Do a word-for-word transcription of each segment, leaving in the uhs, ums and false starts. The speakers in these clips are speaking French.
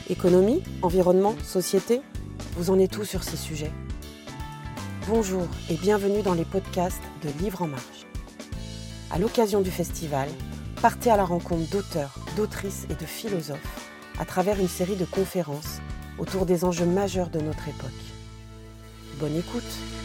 Économie, environnement, société, vous en êtes tous sur ces sujets. Bonjour et bienvenue dans les podcasts de Livres en Marche. À l'occasion du festival, partez à la rencontre d'auteurs, d'autrices et de philosophes à travers une série de conférences autour des enjeux majeurs de notre époque. Bonne écoute.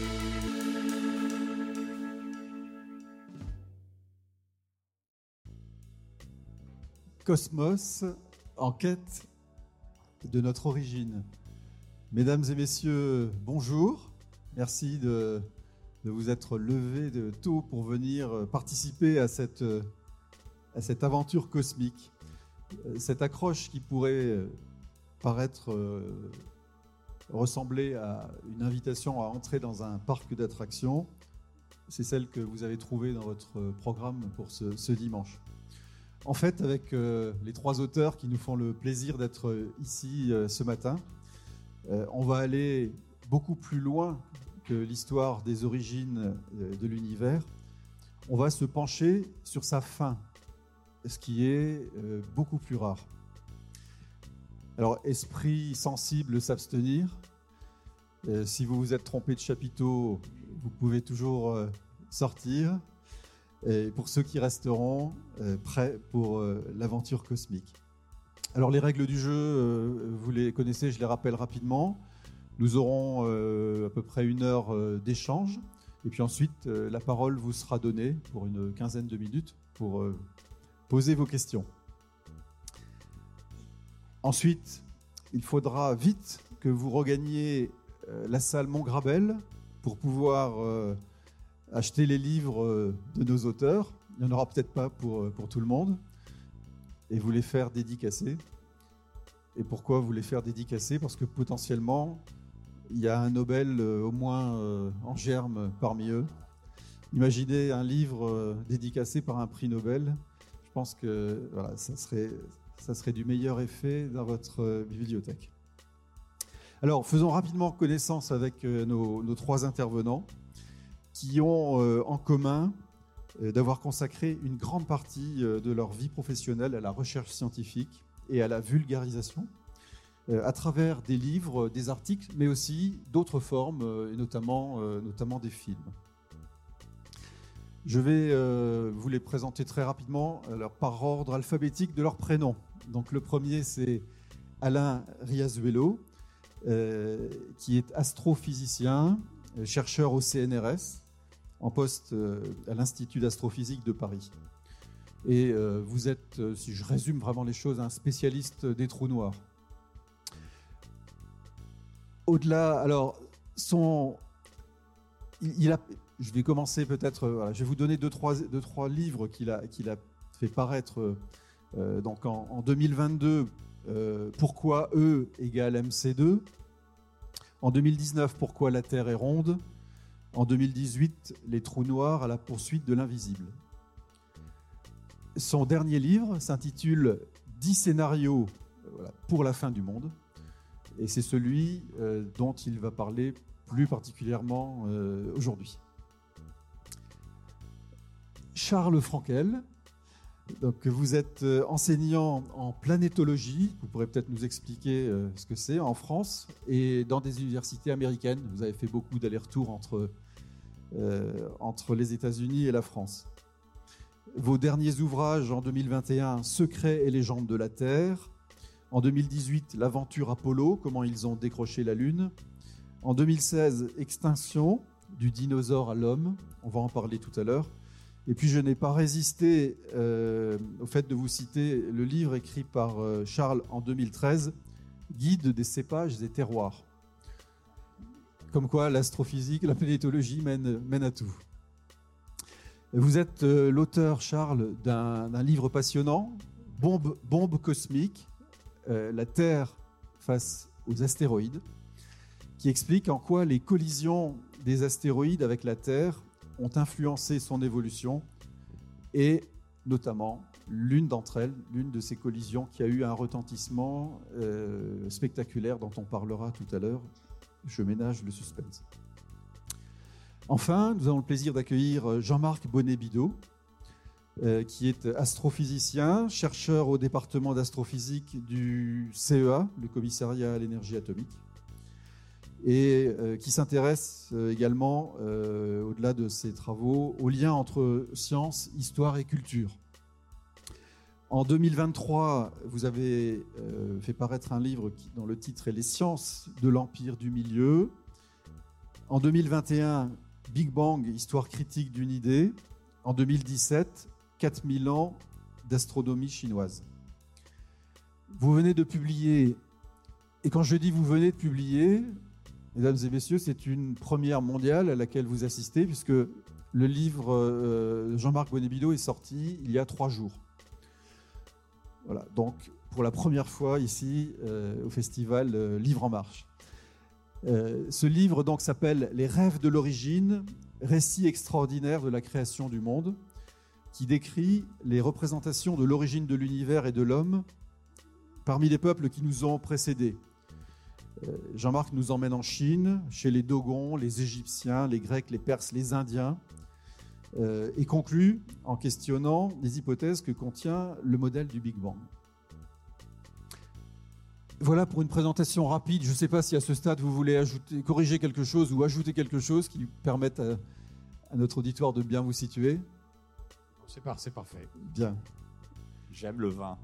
Cosmos, en quête de notre origine. Mesdames et messieurs, bonjour. Merci de, de vous être levés de tôt pour venir participer à cette, à cette aventure cosmique. Cette accroche qui pourrait paraître euh, ressembler à une invitation à entrer dans un parc d'attractions, c'est celle que vous avez trouvée dans votre programme pour ce, ce dimanche. En fait, avec euh, les trois auteurs qui nous font le plaisir d'être ici euh, ce matin, euh, on va aller beaucoup plus loin que l'histoire des origines euh, de l'univers. On va se pencher sur sa fin, ce qui est euh, beaucoup plus rare. Alors, esprit sensible, s'abstenir. Euh, si vous vous êtes trompé de chapiteau, vous pouvez toujours euh, sortir. Et pour ceux qui resteront euh, prêts pour euh, l'aventure cosmique. Alors les règles du jeu, euh, vous les connaissez, je les rappelle rapidement. Nous aurons euh, à peu près une heure euh, d'échange. Et puis ensuite, euh, la parole vous sera donnée pour une quinzaine de minutes pour euh, poser vos questions. Ensuite, il faudra vite que vous regagniez euh, la salle Montgrabel pour pouvoir... Euh, acheter les livres de nos auteurs. Il n'y en aura peut-être pas pour, pour tout le monde. Et vous les faire dédicacer. Et pourquoi vous les faire dédicacer ? Parce que potentiellement, il y a un Nobel au moins en germe parmi eux. Imaginez un livre dédicacé par un prix Nobel. Je pense que voilà, ça serait, ça serait du meilleur effet dans votre bibliothèque. Alors, faisons rapidement connaissance avec nos, nos trois intervenants, qui ont euh, en commun euh, d'avoir consacré une grande partie euh, de leur vie professionnelle à la recherche scientifique et à la vulgarisation, euh, à travers des livres, des articles, mais aussi d'autres formes, euh, et notamment, euh, notamment des films. Je vais euh, vous les présenter très rapidement alors, par ordre alphabétique de leurs prénoms. Donc, le premier, c'est Alain Riazuelo, euh, qui est astrophysicien, chercheur au C N R S, en poste à l'Institut d'astrophysique de Paris. Et euh, vous êtes, si je résume vraiment les choses, un spécialiste des trous noirs. Au-delà, alors, son, il, il a, je vais commencer peut-être, voilà, je vais vous donner deux, trois, deux, trois livres qu'il a, qu'il a fait paraître euh, donc en, en deux mille vingt-deux, euh, Pourquoi E égale M C deux. En deux mille dix-neuf, Pourquoi la Terre est ronde. En deux mille dix-huit, Les trous noirs à la poursuite de l'invisible. Son dernier livre s'intitule dix scénarios pour la fin du monde. Et c'est celui euh, dont il va parler plus particulièrement euh, aujourd'hui. Charles Frankel. Donc, vous êtes enseignant en planétologie, vous pourrez peut-être nous expliquer ce que c'est, en France et dans des universités américaines. Vous avez fait beaucoup d'allers-retours entre, euh, entre les États-Unis et la France. Vos derniers ouvrages en deux mille vingt et un, Secrets et légendes de la Terre. En deux mille dix-huit, L'aventure Apollo, comment ils ont décroché la Lune. En deux mille seize, Extinction, du dinosaure à l'homme. On va en parler tout à l'heure. Et puis je n'ai pas résisté euh, au fait de vous citer le livre écrit par euh, Charles en deux mille treize, Guide des cépages et terroirs. Comme quoi l'astrophysique, la planétologie mène, mène à tout. Vous êtes euh, l'auteur, Charles, d'un, d'un livre passionnant, Bombe, bombe cosmique, euh, la Terre face aux astéroïdes, qui explique en quoi les collisions des astéroïdes avec la Terre ont influencé son évolution et notamment l'une d'entre elles, l'une de ces collisions qui a eu un retentissement euh, spectaculaire dont on parlera tout à l'heure. Je ménage le suspense. Enfin, nous avons le plaisir d'accueillir Jean-Marc Bonnet-Bidot, euh, qui est astrophysicien, chercheur au département d'astrophysique du C E A, le Commissariat à l'énergie atomique, et euh, qui s'intéresse euh, également, euh, au-delà de ses travaux, au lien entre science, histoire et culture. En deux mille vingt-trois, vous avez euh, fait paraître un livre qui, dont le titre est « Les sciences de l'Empire du Milieu ». En deux mille vingt et un, Big Bang, histoire critique d'une idée. En deux mille dix-sept, quatre mille ans d'astronomie chinoise. Vous venez de publier, et quand je dis vous venez de publier, mesdames et messieurs, c'est une première mondiale à laquelle vous assistez, puisque le livre euh, Jean-Marc Bonnet-Bidot est sorti il y a trois jours. Voilà, donc pour la première fois ici euh, au festival euh, Livre en Marche. Euh, ce livre donc s'appelle « Les rêves de l'origine, récit extraordinaire de la création du monde », qui décrit les représentations de l'origine de l'univers et de l'homme parmi les peuples qui nous ont précédés. Euh, Jean-Marc nous emmène en Chine, chez les Dogons, les Égyptiens, les Grecs, les Perses, les Indiens, euh, et conclut en questionnant les hypothèses que contient le modèle du Big Bang. Voilà pour une présentation rapide. Je ne sais pas si à ce stade vous voulez ajouter, corriger quelque chose ou ajouter quelque chose qui permette à, à notre auditoire de bien vous situer. C'est, par, c'est parfait. Bien. J'aime le vin.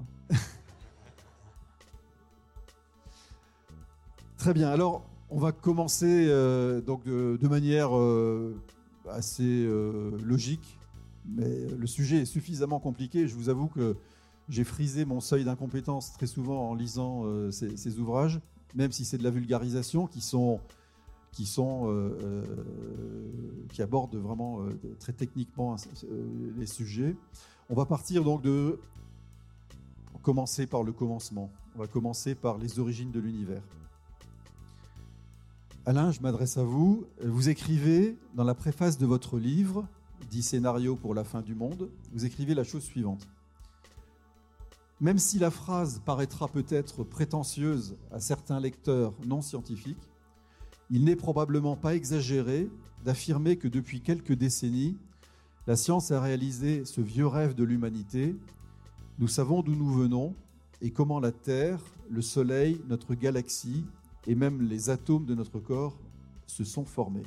Très bien. Alors, on va commencer euh, donc de, de manière euh, assez euh, logique, mais le sujet est suffisamment compliqué. Je vous avoue que j'ai frisé mon seuil d'incompétence très souvent en lisant euh, ces, ces ouvrages, même si c'est de la vulgarisation qui sont qui sont euh, euh, qui abordent vraiment euh, très techniquement euh, les sujets. On va partir donc de commencer par le commencement. On va commencer par les origines de l'univers. Alain, je m'adresse à vous. Vous écrivez dans la préface de votre livre, dix scénarios pour la fin du monde, vous écrivez la chose suivante. Même si la phrase paraîtra peut-être prétentieuse à certains lecteurs non scientifiques, il n'est probablement pas exagéré d'affirmer que depuis quelques décennies, la science a réalisé ce vieux rêve de l'humanité. Nous savons d'où nous venons et comment la Terre, le Soleil, notre galaxie et même les atomes de notre corps se sont formés.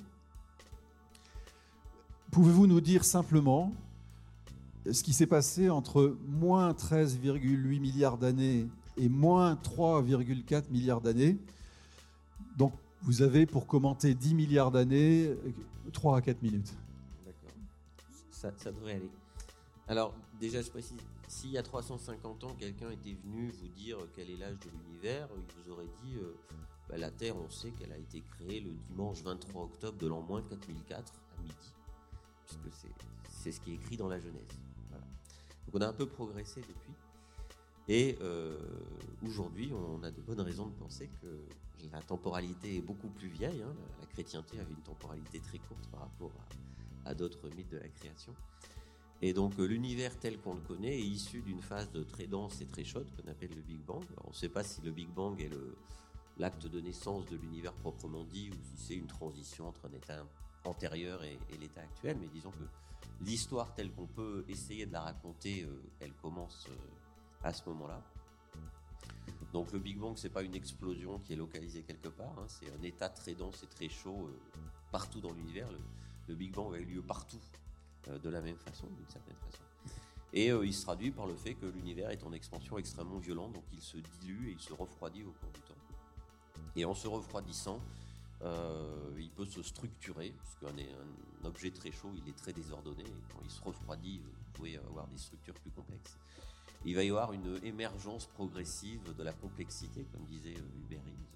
Pouvez-vous nous dire simplement ce qui s'est passé entre moins treize virgule huit milliards d'années et moins trois virgule quatre milliards d'années? Donc, vous avez pour commenter dix milliards d'années, trois à quatre minutes. D'accord, ça, ça devrait aller. Alors, déjà, je précise, s'il y a trois cent cinquante ans, quelqu'un était venu vous dire quel est l'âge de l'univers, il vous aurait dit euh, bah, la Terre, on sait qu'elle a été créée le dimanche vingt-trois octobre de l'an moins quatre mille quatre à midi, puisque c'est, c'est ce qui est écrit dans la Genèse. Voilà. Donc, on a un peu progressé depuis. Et euh, aujourd'hui, on a de bonnes raisons de penser que la temporalité est beaucoup plus vieille. Hein. La, la chrétienté avait une temporalité très courte par rapport à, à d'autres mythes de la création. Et donc euh, l'univers tel qu'on le connaît est issu d'une phase de très dense et très chaude qu'on appelle le Big Bang. Alors, on ne sait pas si le Big Bang est le, l'acte de naissance de l'univers proprement dit ou si c'est une transition entre un état antérieur et, et l'état actuel. Mais disons que l'histoire telle qu'on peut essayer de la raconter, euh, elle commence... Euh, à ce moment-là. Donc le Big Bang, c'est pas une explosion qui est localisée quelque part, hein, c'est un état très dense et très chaud euh, partout dans l'univers. Le, le Big Bang a eu lieu partout euh, de la même façon, d'une certaine façon. Et euh, il se traduit par le fait que l'univers est en expansion extrêmement violente, donc il se dilue et il se refroidit au cours du temps. Et en se refroidissant, euh, il peut se structurer, puisqu'un un objet très chaud, il est très désordonné, et quand il se refroidit, vous pouvez avoir des structures plus complexes. Il va y avoir une émergence progressive de la complexité, comme disait Hubert Reeves.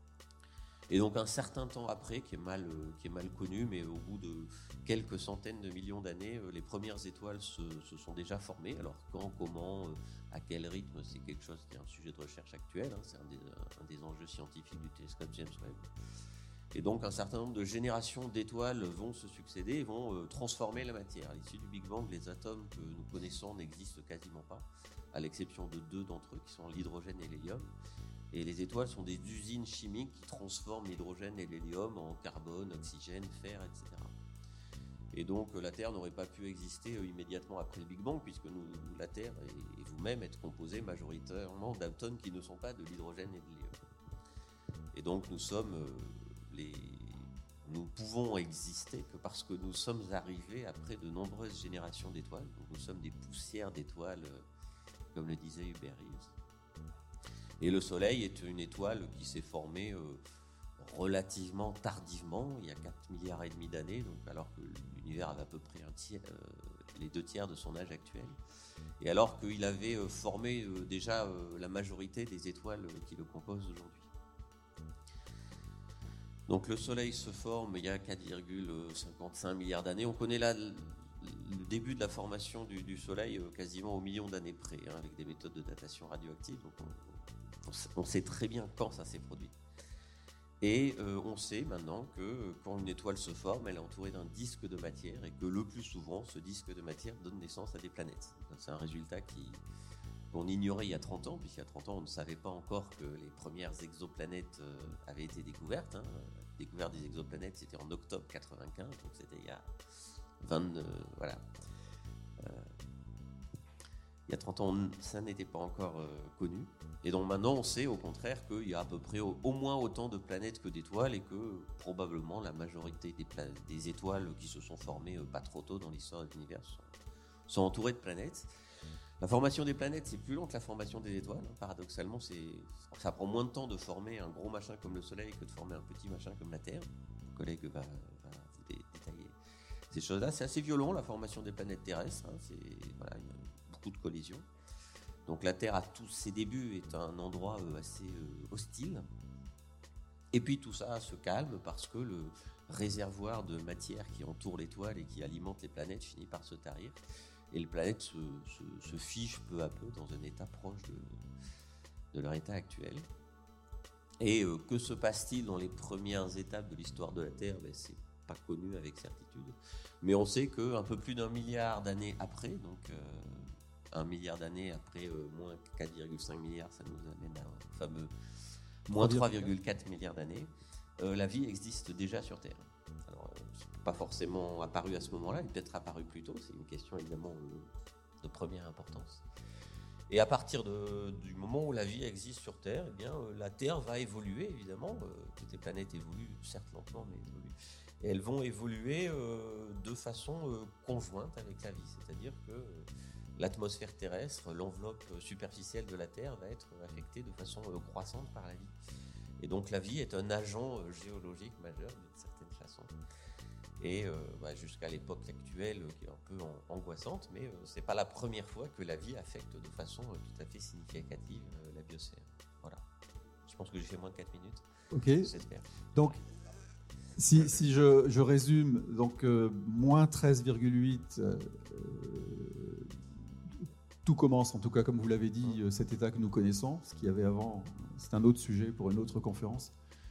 Et donc un certain temps après, qui est mal, qui est mal connu, mais au bout de quelques centaines de millions d'années, les premières étoiles se, se sont déjà formées. Alors quand, comment, à quel rythme, c'est quelque chose qui est un sujet de recherche actuel. Hein, c'est un des, un des enjeux scientifiques du télescope James Webb. Et donc un certain nombre de générations d'étoiles vont se succéder et vont euh, transformer la matière. À l'issue du Big Bang, les atomes que nous connaissons n'existent quasiment pas, à l'exception de deux d'entre eux qui sont l'hydrogène et l'hélium. Et les étoiles sont des usines chimiques qui transforment l'hydrogène et l'hélium en carbone, oxygène, fer, et cetera. Et donc la Terre n'aurait pas pu exister immédiatement après le Big Bang, puisque nous, la Terre et, et vous-même êtes composés majoritairement d'atomes qui ne sont pas de l'hydrogène et de l'hélium. Et donc nous sommes euh, les... Nous pouvons exister que parce que nous sommes arrivés après de nombreuses générations d'étoiles. Donc nous sommes des poussières d'étoiles, comme le disait Hubert Reeves. Et le Soleil est une étoile qui s'est formée euh, relativement tardivement, il y a quatre milliards et demi d'années, donc alors que l'univers avait à peu près un tiers, euh, les deux tiers de son âge actuel. Et alors qu'il avait euh, formé euh, déjà euh, la majorité des étoiles euh, qui le composent aujourd'hui. Donc le Soleil se forme il y a quatre virgule cinquante-cinq milliards d'années. On connaît là le, le début de la formation du, du Soleil euh, quasiment au million d'années près, hein, avec des méthodes de datation radioactive. Donc on, on, on sait très bien quand ça s'est produit. Et euh, on sait maintenant que quand une étoile se forme, elle est entourée d'un disque de matière et que le plus souvent, ce disque de matière donne naissance à des planètes. Donc, c'est un résultat qui, qu'on ignorait il y a trente ans, puisqu'il y a trente ans, on ne savait pas encore que les premières exoplanètes euh, avaient été découvertes. Hein. La découverte des exoplanètes, c'était en octobre quatre-vingt-quinze, donc c'était il y a vingt, euh, voilà. Euh, il y a trente ans, ça n'était pas encore euh, connu. Et donc maintenant, on sait au contraire qu'il y a à peu près au, au moins autant de planètes que d'étoiles et que probablement la majorité des, pla- des étoiles qui se sont formées euh, pas trop tôt dans l'histoire de l'univers sont, sont entourées de planètes. La formation des planètes, c'est plus long que la formation des étoiles. Hein. Paradoxalement, c'est, ça prend moins de temps de former un gros machin comme le Soleil que de former un petit machin comme la Terre. Mon collègue va, va vous dé- détailler ces choses-là. C'est assez violent, la formation des planètes terrestres. Hein. C'est voilà, une, beaucoup de collisions. Donc la Terre, à tous ses débuts, est un endroit euh, assez euh, hostile. Et puis tout ça se calme parce que le réservoir de matière qui entoure l'étoile et qui alimente les planètes finit par se tarir. Et les planètes se, se, se fichent peu à peu dans un état proche de, de leur état actuel. Et euh, que se passe-t-il dans les premières étapes de l'histoire de la Terre? Ben, c'est pas connu avec certitude. Mais on sait qu'un peu plus d'un milliard d'années après, donc euh, un milliard d'années après euh, moins quatre virgule cinq milliards, ça nous amène à un fameux moins trois virgule quatre milliards d'années, euh, la vie existe déjà sur Terre. Alors, euh, c'est pas forcément apparu à ce moment-là, elle est peut-être apparue plus tôt, c'est une question évidemment euh, de première importance. Et à partir de, du moment où la vie existe sur Terre, eh bien, euh, la Terre va évoluer, évidemment. Euh, toutes les planètes évoluent, certes lentement, mais évoluent. Et elles vont évoluer euh, de façon euh, conjointe avec la vie, c'est-à-dire que euh, l'atmosphère terrestre, l'enveloppe superficielle de la Terre va être affectée de façon euh, croissante par la vie. Et donc la vie est un agent euh, géologique majeur d'une certaine façon. Et euh, bah, jusqu'à l'époque actuelle, euh, qui est un peu en, angoissante, mais euh, c'est pas la première fois que la vie affecte de façon euh, tout à fait significative euh, la biosphère. Voilà. Je pense que j'ai fait moins de quatre minutes. Ok. J'espère. Donc, si, si je, je résume, donc euh, moins treize virgule huit, euh, tout commence, en tout cas comme vous l'avez dit, euh, cet état que nous connaissons. Ce qu'il y avait avant, c'est un autre sujet pour une autre conférence.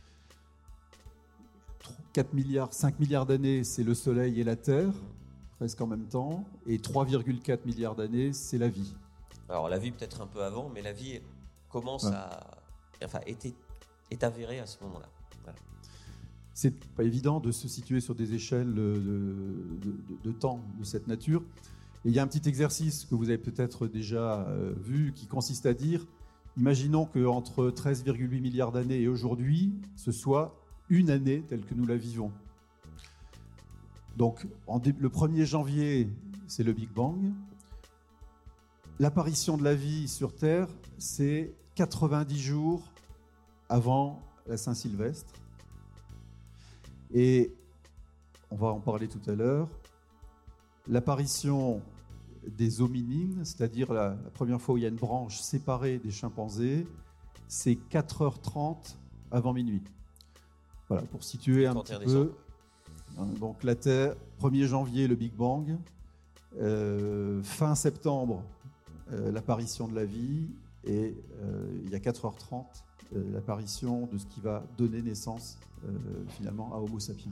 quatre milliards, cinq milliards d'années, c'est le Soleil et la Terre, presque en même temps, et trois virgule quatre milliards d'années, c'est la vie. Alors la vie peut-être un peu avant, mais la vie commence ouais. à, enfin, est, est avérée à ce moment-là. Voilà. C'est pas évident de se situer sur des échelles de, de, de, de temps de cette nature. Et il y a un petit exercice que vous avez peut-être déjà euh, vu, qui consiste à dire, imaginons qu'entre treize virgule huit milliards d'années et aujourd'hui, ce soit une année telle que nous la vivons. Donc, en dé- le premier janvier, c'est le Big Bang. L'apparition de la vie sur Terre, c'est quatre-vingt-dix jours avant la Saint-Sylvestre. Et on va en parler tout à l'heure. L'apparition des hominines, c'est-à-dire la, la première fois où il y a une branche séparée des chimpanzés, c'est quatre heures trente avant minuit. Voilà, pour situer un petit peu. Donc la Terre, premier janvier, le Big Bang. Euh, fin septembre, euh, l'apparition de la vie. Et euh, il y a quatre heures trente, euh, l'apparition de ce qui va donner naissance euh, finalement à Homo sapiens.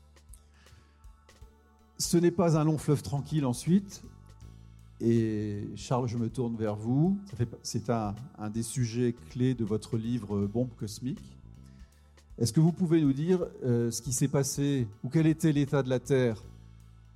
Ce n'est pas un long fleuve tranquille ensuite. Et Charles, je me tourne vers vous. Ça fait, c'est un, un des sujets clés de votre livre Bombe cosmique. Est-ce que vous pouvez nous dire euh, ce qui s'est passé ou quel était l'état de la Terre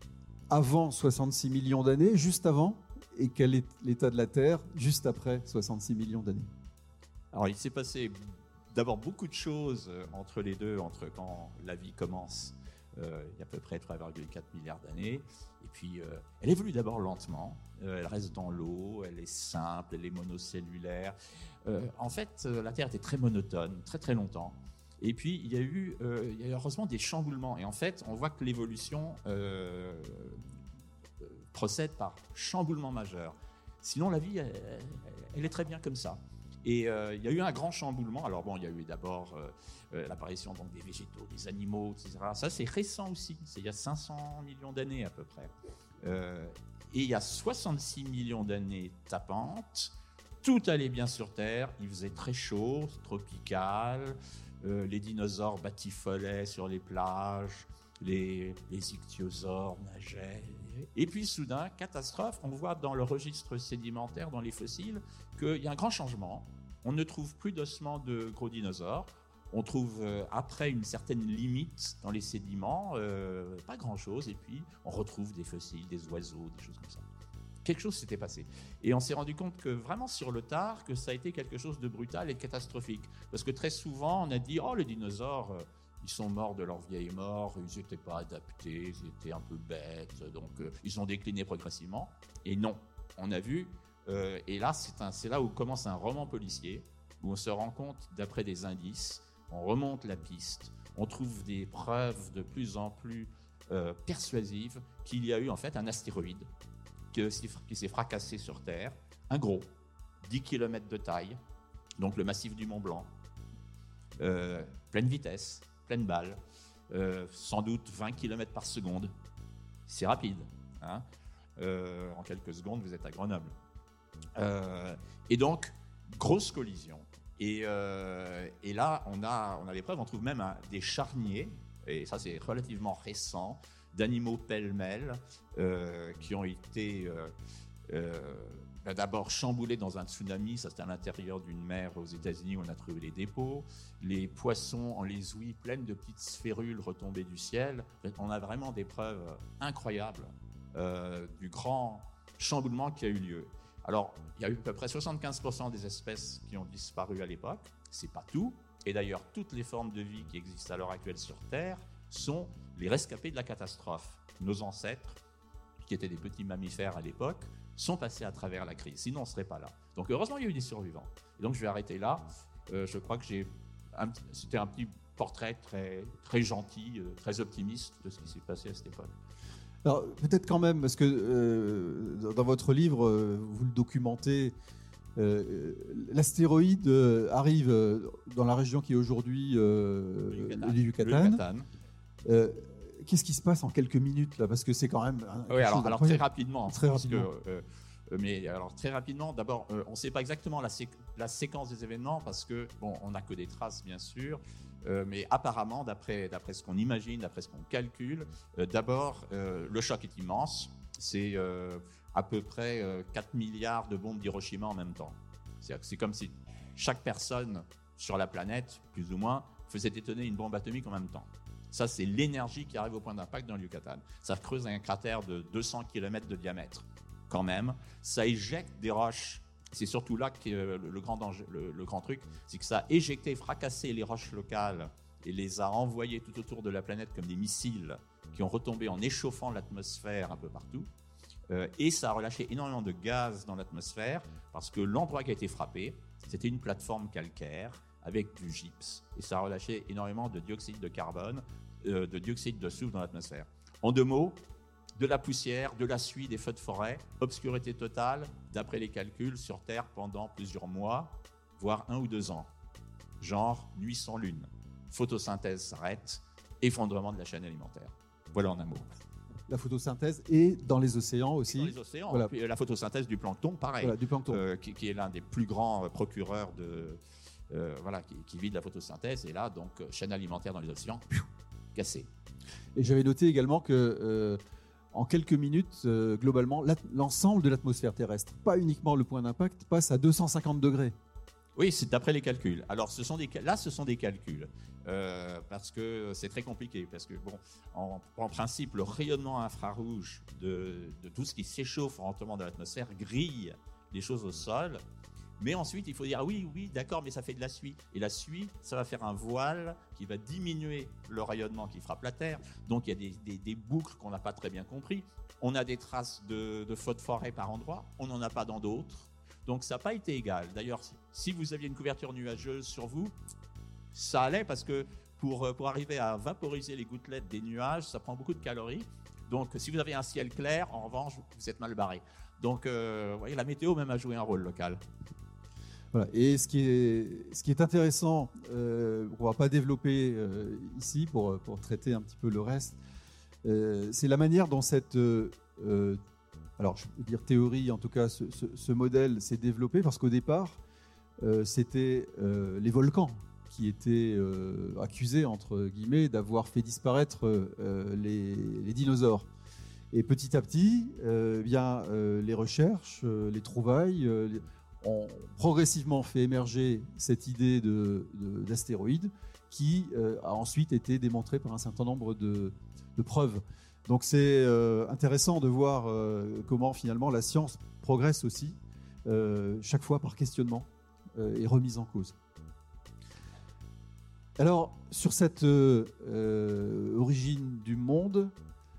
avant soixante-six millions d'années, juste avant, et quel est l'état de la Terre juste après soixante-six millions d'années? Alors, il s'est passé d'abord beaucoup de choses entre les deux, entre quand la vie commence, euh, il y a à peu près trois virgule quatre milliards d'années, et puis euh, elle évolue d'abord lentement, euh, elle reste dans l'eau, elle est simple, elle est monocellulaire. Euh, en fait, la Terre était très monotone, très très longtemps. Et puis, il y a eu, euh, il y a eu heureusement des chamboulements. Et en fait, on voit que l'évolution euh, euh, procède par chamboulement majeur. Sinon, la vie, elle, elle est très bien comme ça. Et euh, il y a eu un grand chamboulement. Alors bon, il y a eu d'abord euh, euh, l'apparition donc, des végétaux, des animaux, et cetera. Ça, c'est récent aussi. C'est il y a cinq cents millions d'années à peu près. Euh, et il y a soixante-six millions d'années tapantes. Tout allait bien sur Terre. Il faisait très chaud, tropical. Euh, les dinosaures batifolaient sur les plages, les, les ichthyosaures nageaient. Et puis soudain, catastrophe, on voit dans le registre sédimentaire, dans les fossiles, qu'il y a un grand changement. On ne trouve plus d'ossements de gros dinosaures. On trouve, euh, après une certaine limite dans les sédiments, euh, pas grand-chose. Et puis, on retrouve des fossiles, des oiseaux, des choses comme ça. Quelque chose s'était passé. Et on s'est rendu compte que vraiment sur le tard, que ça a été quelque chose de brutal et de catastrophique. Parce que très souvent, on a dit « Oh, les dinosaures, euh, ils sont morts de leur vieille mort, ils n'étaient pas adaptés, ils étaient un peu bêtes, donc euh, ils ont décliné progressivement. » Et non, on a vu, euh, et là, c'est, un, c'est là où commence un roman policier, où on se rend compte, d'après des indices, on remonte la piste, on trouve des preuves de plus en plus euh, persuasives qu'il y a eu en fait un astéroïde qui s'est fracassé sur Terre, un gros, dix kilomètres de taille, donc le massif du Mont Blanc, euh, pleine vitesse, pleine balle, euh, sans doute vingt kilomètres par seconde. C'est rapide. Hein, euh, en quelques secondes, vous êtes à Grenoble. Euh, et donc, grosse collision. Et, euh, et là, on a, on a des preuves, on trouve même un, des charniers, et ça c'est relativement récent, d'animaux pêle-mêle euh, qui ont été euh, euh, ben d'abord chamboulés dans un tsunami. Ça, c'était à l'intérieur d'une mer aux États-Unis où on a trouvé les dépôts. Les poissons en les ouïes pleines de petites sphérules retombées du ciel. On a vraiment des preuves incroyables euh, du grand chamboulement qui a eu lieu. Alors, il y a eu à peu près soixante-quinze pour cent des espèces qui ont disparu à l'époque. C'est pas tout. Et d'ailleurs, toutes les formes de vie qui existent à l'heure actuelle sur Terre sont les rescapés de la catastrophe. Nos ancêtres, qui étaient des petits mammifères à l'époque, sont passés à travers la crise. Sinon, on ne serait pas là. Donc, heureusement, il y a eu des survivants. Et donc, je vais arrêter là. Euh, je crois que j'ai un, c'était un petit portrait très, très gentil, euh, très optimiste de ce qui s'est passé à cette époque. Alors, peut-être quand même, parce que euh, dans votre livre, euh, vous le documentez, euh, l'astéroïde euh, arrive dans la région qui est aujourd'hui euh, le Yucatan. du Yucatan. Le Yucatan. Euh, qu'est-ce qui se passe en quelques minutes là? Parce que c'est quand même. Un, oui, alors, alors très rapidement. Très rapidement. Que, euh, mais alors très rapidement, d'abord, euh, on ne sait pas exactement la, sé- la séquence des événements parce que bon, on n'a que des traces bien sûr, euh, mais apparemment, d'après d'après ce qu'on imagine, d'après ce qu'on calcule, euh, d'abord euh, le choc est immense. C'est euh, à peu près euh, quatre milliards de bombes d'Hiroshima en même temps. C'est-à-dire que c'est comme si chaque personne sur la planète, plus ou moins, faisait détonner une bombe atomique en même temps. Ça, c'est l'énergie qui arrive au point d'impact dans le Yucatan. Ça creuse un cratère de deux cents kilomètres de diamètre, quand même. Ça éjecte des roches. C'est surtout là que le, le, grand danger, le, le grand truc, c'est que ça a éjecté, fracassé les roches locales et les a envoyées tout autour de la planète comme des missiles qui ont retombé en échauffant l'atmosphère un peu partout. Euh, et ça a relâché énormément de gaz dans l'atmosphère parce que l'endroit qui a été frappé, c'était une plateforme calcaire avec du gypse, et ça a relâché énormément de dioxyde de carbone, euh, de dioxyde de soufre dans l'atmosphère. En deux mots, de la poussière, de la suie, des feux de forêt, obscurité totale, d'après les calculs, sur Terre pendant plusieurs mois, voire un ou deux ans. Genre nuit sans lune, photosynthèse s'arrête, effondrement de la chaîne alimentaire. Voilà en un mot. La photosynthèse et dans les océans aussi. Et dans les océans, voilà. Puis la photosynthèse du plancton, pareil. Voilà, du plancton. Euh, qui, qui est l'un des plus grands procureurs de... Euh, voilà, qui, qui vit de la photosynthèse, et là, donc, chaîne alimentaire dans les océans, cassée. Et j'avais noté également que, euh, en quelques minutes, euh, globalement, l'ensemble de l'atmosphère terrestre, pas uniquement le point d'impact, passe à deux cent cinquante degrés. Oui, c'est d'après les calculs. Alors, ce sont des, là, ce sont des calculs, euh, parce que c'est très compliqué, parce que, bon, en, en principe, le rayonnement infrarouge de, de tout ce qui s'échauffe en rentrement de l'atmosphère grille les choses au sol, mais ensuite, il faut dire, oui, oui, d'accord, mais ça fait de la suie. Et la suie, ça va faire un voile qui va diminuer le rayonnement qui frappe la Terre. Donc, il y a des, des, des boucles qu'on n'a pas très bien compris. On a des traces de, de feux de forêt par endroits, on n'en a pas dans d'autres. Donc ça n'a pas été égal. D'ailleurs, si vous aviez une couverture nuageuse sur vous, ça allait parce que pour, pour arriver à vaporiser les gouttelettes des nuages, ça prend beaucoup de calories. Donc si vous avez un ciel clair, en revanche, vous êtes mal barré. Donc euh, vous voyez, la météo même a joué un rôle local. Voilà. Et ce qui est, ce qui est intéressant, euh, on ne va pas développer euh, ici pour, pour traiter un petit peu le reste, euh, c'est la manière dont cette... Euh, euh, Alors, je veux dire théorie, en tout cas, ce, ce, ce modèle s'est développé parce qu'au départ, euh, c'était euh, les volcans qui étaient euh, accusés, entre guillemets, d'avoir fait disparaître euh, les, les dinosaures. Et petit à petit, euh, bien, euh, les recherches, euh, les trouvailles euh, ont progressivement fait émerger cette idée de, de, d'astéroïdes qui euh, a ensuite été démontrée par un certain nombre de, de preuves. Donc c'est euh, intéressant de voir euh, comment finalement la science progresse aussi, euh, chaque fois par questionnement euh, et remise en cause. Alors sur cette euh, euh, origine du monde,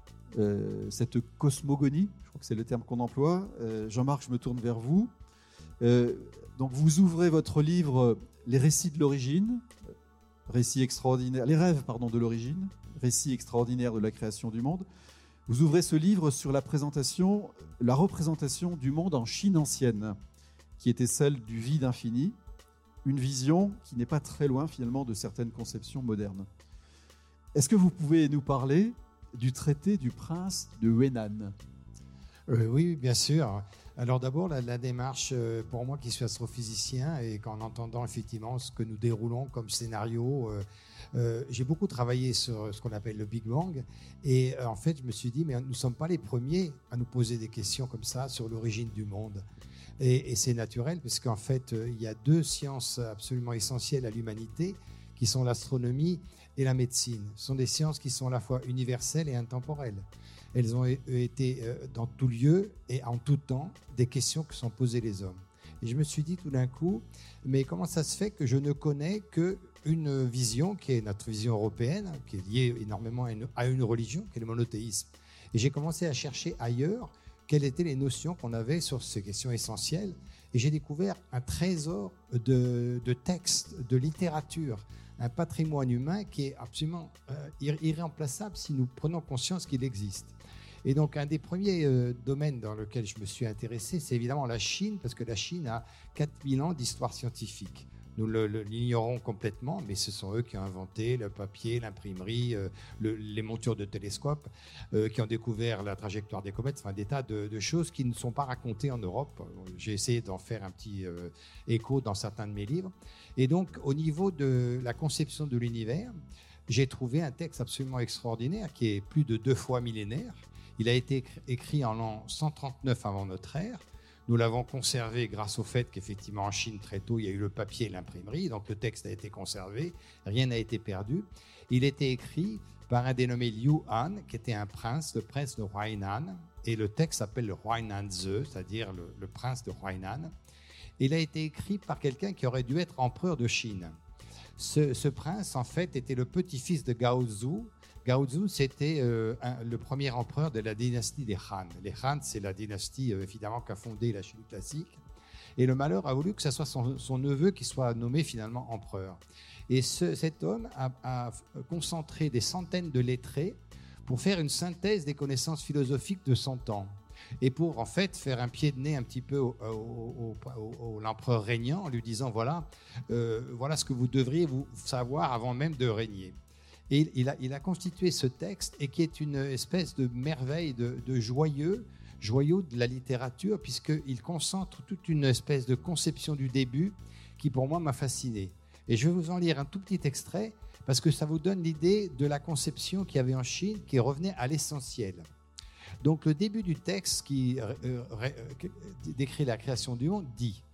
euh, cette cosmogonie, je crois que c'est le terme qu'on emploie, euh, Jean-Marc, je me tourne vers vous. Euh, donc vous ouvrez votre livre « Les récits de l'origine », récits extraordinaires, les rêves pardon, de l'origine, récit extraordinaire de la création du monde. Vous ouvrez ce livre sur la présentation, la représentation du monde en Chine ancienne, qui était celle du vide infini, une vision qui n'est pas très loin finalement de certaines conceptions modernes. Est-ce que vous pouvez nous parler du traité du prince de Huainan ? euh, Oui, bien sûr. Alors d'abord, la, la démarche, euh, pour moi qui suis astrophysicien et qu'en entendant effectivement ce que nous déroulons comme scénario, euh, euh, j'ai beaucoup travaillé sur ce qu'on appelle le Big Bang. Et euh, en fait, je me suis dit, mais nous ne sommes pas les premiers à nous poser des questions comme ça sur l'origine du monde. Et, et c'est naturel, parce qu'en fait, euh, il y a deux sciences absolument essentielles à l'humanité, qui sont l'astronomie et la médecine. Ce sont des sciences qui sont à la fois universelles et intemporelles. Elles ont été dans tout lieu et en tout temps des questions que sont posées les hommes. Et je me suis dit tout d'un coup, mais comment ça se fait que je ne connais qu'une vision, qui est notre vision européenne, qui est liée énormément à une, à une religion, qui est le monothéisme. Et j'ai commencé à chercher ailleurs quelles étaient les notions qu'on avait sur ces questions essentielles. Et j'ai découvert un trésor de, de textes, de littérature, un patrimoine humain qui est absolument euh, irréemplaçable si nous prenons conscience qu'il existe. Et donc, un des premiers euh, domaines dans lequel je me suis intéressé, c'est évidemment la Chine, parce que la Chine a quatre mille ans d'histoire scientifique. Nous le, le, l'ignorons complètement, mais ce sont eux qui ont inventé le papier, l'imprimerie, euh, le, les montures de télescopes, euh, qui ont découvert la trajectoire des comètes, enfin des tas de, de choses qui ne sont pas racontées en Europe. J'ai essayé d'en faire un petit euh, écho dans certains de mes livres. Et donc, au niveau de la conception de l'univers, j'ai trouvé un texte absolument extraordinaire qui est plus de deux fois millénaire. Il a été écrit en l'an cent trente-neuf avant notre ère. Nous l'avons conservé grâce au fait qu'effectivement en Chine, très tôt, il y a eu le papier et l'imprimerie. Donc le texte a été conservé, rien n'a été perdu. Il était écrit par un dénommé Liu Han, qui était un prince, le prince de Huainan. Et le texte s'appelle le Huainanzi, c'est-à-dire le, le prince de Huainan. Il a été écrit par quelqu'un qui aurait dû être empereur de Chine. Ce, ce prince, en fait, était le petit-fils de Gaozu. Gaozu, c'était euh, un, le premier empereur de la dynastie des Han. Les Han, c'est la dynastie, euh, évidemment, qui a fondé la Chine classique. Et le malheur a voulu que ce soit son, son neveu qui soit nommé finalement empereur. Et ce, cet homme a, a concentré des centaines de lettrés pour faire une synthèse des connaissances philosophiques de son temps. Et pour, en fait, faire un pied de nez un petit peu au, au, au, au, au l'empereur régnant, en lui disant, voilà, euh, voilà ce que vous devriez vous savoir avant même de régner. Et il a, il a constitué ce texte, et qui est une espèce de merveille, de, de joyeux, joyau de la littérature, puisqu'il concentre toute une espèce de conception du début qui, pour moi, m'a fasciné. Et je vais vous en lire un tout petit extrait, parce que ça vous donne l'idée de la conception qu'il y avait en Chine, qui revenait à l'essentiel. Donc, le début du texte qui euh, euh, décrit la création du monde dit «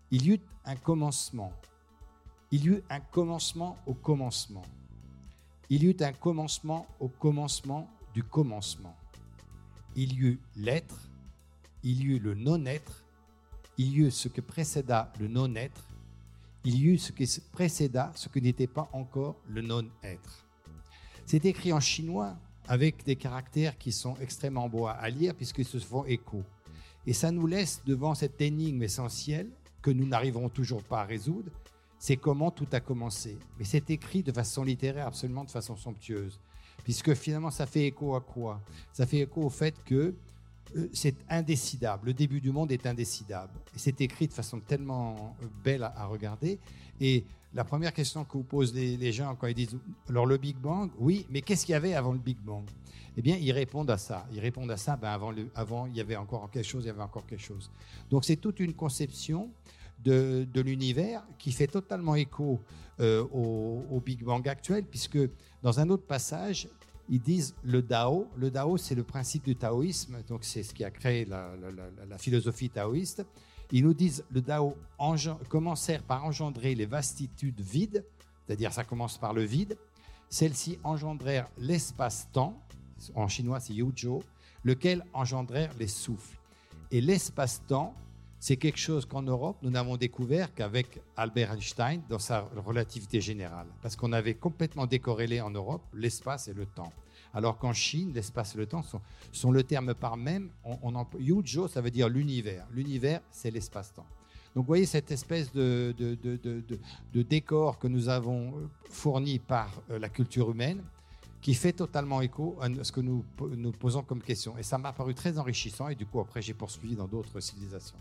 Il y eut un commencement. Il y eut un commencement au commencement. Il y eut un commencement au commencement du commencement. Il y eut l'être, il y eut le non-être, il y eut ce que précéda le non-être, il y eut ce qui précéda ce que n'était pas encore le non-être. C'est écrit en chinois avec des caractères qui sont extrêmement beaux à lire puisqu'ils se font écho. Et ça nous laisse devant cette énigme essentielle que nous n'arriverons toujours pas à résoudre, c'est comment tout a commencé. Mais c'est écrit de façon littéraire, absolument de façon somptueuse, puisque finalement ça fait écho à quoi? Ça fait écho au fait que euh, c'est indécidable, le début du monde est indécidable. Et c'est écrit de façon tellement belle à, à regarder. Et la première question que vous posent les, les gens quand ils disent « alors le Big Bang, oui, mais qu'est-ce qu'il y avait avant le Big Bang ?» Eh bien, ils répondent à ça. Ils répondent à ça, ben avant, le, avant, il y avait encore quelque chose, il y avait encore quelque chose. Donc, c'est toute une conception de, de l'univers qui fait totalement écho euh, au, au Big Bang actuel, puisque dans un autre passage, ils disent le Dao. Le Dao, c'est le principe du taoïsme, donc c'est ce qui a créé la, la, la, la philosophie taoïste. Ils nous disent le Dao engend, commencèrent par engendrer les vastitudes vides, c'est-à-dire ça commence par le vide. Celles-ci engendrèrent l'espace-temps, en chinois c'est Yuzhou, lequel engendrèrent les souffles. Et l'espace-temps, c'est quelque chose qu'en Europe, nous n'avons découvert qu'avec Albert Einstein dans sa relativité générale, parce qu'on avait complètement décorrélé en Europe l'espace et le temps. Alors qu'en Chine, l'espace et le temps sont, sont le terme par même. On, on en, Yuzhou, ça veut dire l'univers. L'univers, c'est l'espace-temps. Donc, vous voyez cette espèce de, de, de, de, de, de décor que nous avons fourni par la culture humaine, qui fait totalement écho à ce que nous nous posons comme question. Et ça m'a paru très enrichissant. Et du coup, après, j'ai poursuivi dans d'autres civilisations.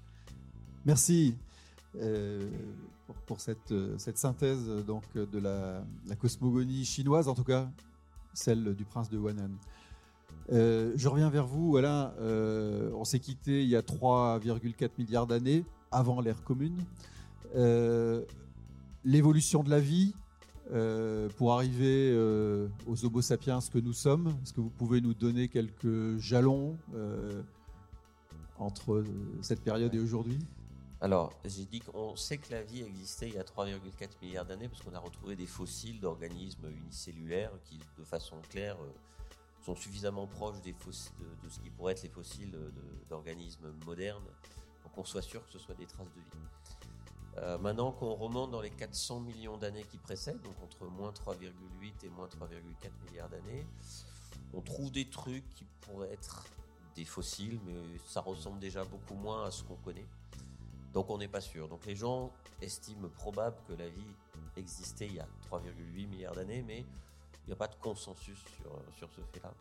Merci euh, pour, pour cette, cette synthèse donc, de la, la cosmogonie chinoise, en tout cas celle du prince de Huanan. Euh, je reviens vers vous, Alain. Euh, on s'est quitté il y a trois virgule quatre milliards d'années, avant l'ère commune. Euh, l'évolution de la vie, euh, pour arriver euh, aux Homo sapiens que nous sommes, est-ce que vous pouvez nous donner quelques jalons euh, entre cette période et aujourd'hui ? Alors, j'ai dit qu'on sait que la vie existait il y a trois virgule quatre milliards d'années parce qu'on a retrouvé des fossiles d'organismes unicellulaires qui, de façon claire, sont suffisamment proches des fossiles, de, de ce qui pourrait être les fossiles de, d'organismes modernes pour qu'on soit sûr que ce soit des traces de vie. Euh, maintenant qu'on remonte dans les quatre cents millions d'années qui précèdent, donc entre moins trois virgule huit et moins trois virgule quatre milliards d'années, on trouve des trucs qui pourraient être des fossiles, mais ça ressemble déjà beaucoup moins à ce qu'on connaît. Donc on n'est pas sûr. Donc les gens estiment probable que la vie existait il y a trois virgule huit milliards d'années, mais il n'y a pas de consensus sur, sur ce fait-là.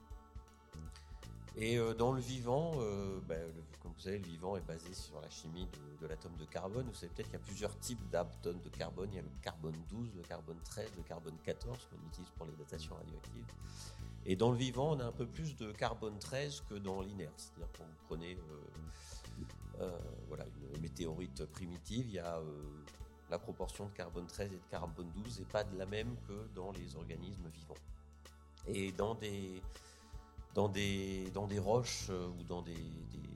Et euh, dans le vivant, euh, ben, le, comme vous savez, le vivant est basé sur la chimie de, de l'atome de carbone. Vous savez peut-être qu'il y a plusieurs types d'atomes de carbone. Il y a le carbone douze, le carbone treize, le carbone quatorze qu'on utilise pour les datations radioactives. Et dans le vivant, on a un peu plus de carbone treize que dans l'inerte. C'est-à-dire quand vous prenez euh, euh, voilà, une météorite primitive, il y a euh, la proportion de carbone treize et de carbone douze n'est pas de la même que dans les organismes vivants. Et dans des, dans des, dans des roches euh, ou dans des, des,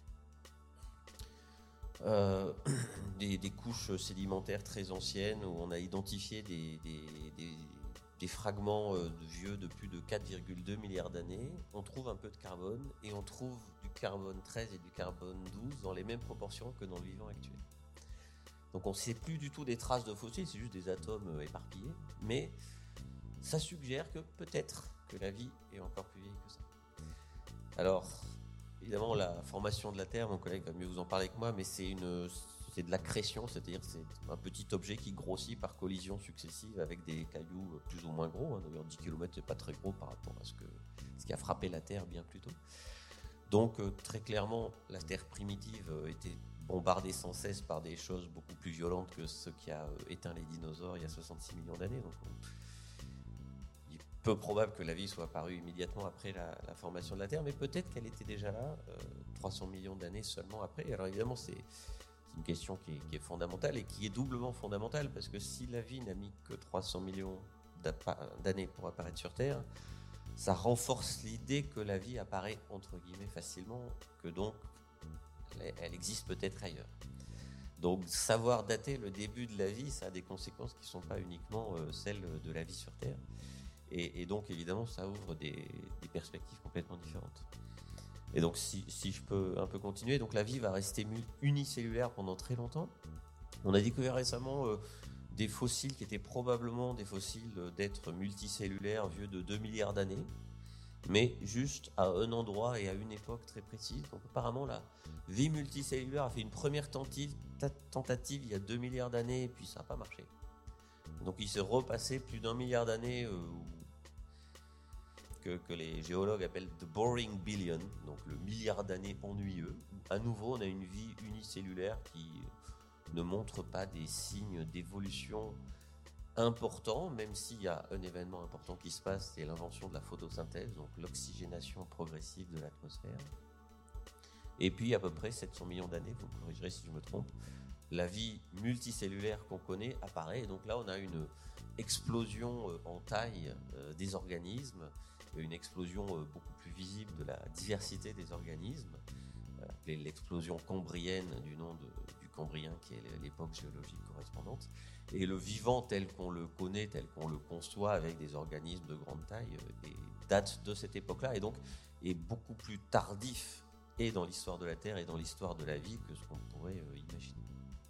euh, des, des couches sédimentaires très anciennes où on a identifié des, des, des, des fragments euh, de vieux de plus de quatre virgule deux milliards d'années, on trouve un peu de carbone et on trouve du carbone treize et du carbone douze dans les mêmes proportions que dans le vivant actuel. Donc on ne sait plus du tout des traces de fossiles, c'est juste des atomes euh, éparpillés, mais ça suggère que peut-être que la vie est encore plus vieille que ça. Alors, évidemment, la formation de la Terre, mon collègue va mieux vous en parler que moi, mais c'est, une, c'est de l'accrétion, c'est-à-dire c'est un petit objet qui grossit par collision successive avec des cailloux plus ou moins gros. Hein. D'ailleurs, dix kilomètres, c'est pas très gros par rapport à ce, que, ce qui a frappé la Terre bien plus tôt. Donc, euh, très clairement, la Terre primitive euh, était bombardée sans cesse par des choses beaucoup plus violentes que ce qui a euh, éteint les dinosaures il y a soixante-six millions d'années. Donc, on, peu probable que la vie soit apparue immédiatement après la, la formation de la Terre, mais peut-être qu'elle était déjà là, euh, trois cents millions d'années seulement après. Alors évidemment, c'est, c'est une question qui est, qui est fondamentale et qui est doublement fondamentale, parce que si la vie n'a mis que trois cents millions d'années pour apparaître sur Terre, ça renforce l'idée que la vie apparaît entre guillemets facilement, que donc elle existe peut-être ailleurs. Donc savoir dater le début de la vie, ça a des conséquences qui ne sont pas uniquement euh, celles de la vie sur Terre. Et, et donc évidemment, ça ouvre des, des perspectives complètement différentes. Et donc si, si je peux un peu continuer, donc la vie va rester unicellulaire pendant très longtemps. On a découvert récemment euh, des fossiles qui étaient probablement des fossiles d'êtres multicellulaires vieux de deux milliards d'années, mais juste à un endroit et à une époque très précise. Donc apparemment la vie multicellulaire a fait une première tentative, tentative il y a deux milliards d'années et puis ça n'a pas marché. Donc il s'est repassé plus d'un milliard d'années euh, que, que les géologues appellent the boring billion, donc le milliard d'années ennuyeux. À nouveau on a une vie unicellulaire qui ne montre pas des signes d'évolution importants, même s'il y a un événement important qui se passe, c'est l'invention de la photosynthèse, donc l'oxygénation progressive de l'atmosphère. Et puis à peu près sept cents millions d'années, vous me corrigerez si je me trompe, la vie multicellulaire qu'on connaît apparaît. Et donc là on a une explosion en taille des organismes, une explosion beaucoup plus visible de la diversité des organismes, appelée l'explosion cambrienne du nom de Cambrien, qui est l'époque géologique correspondante, et le vivant tel qu'on le connaît, tel qu'on le conçoit avec des organismes de grande taille, et date de cette époque-là, et donc est beaucoup plus tardif et dans l'histoire de la Terre et dans l'histoire de la vie que ce qu'on pourrait imaginer.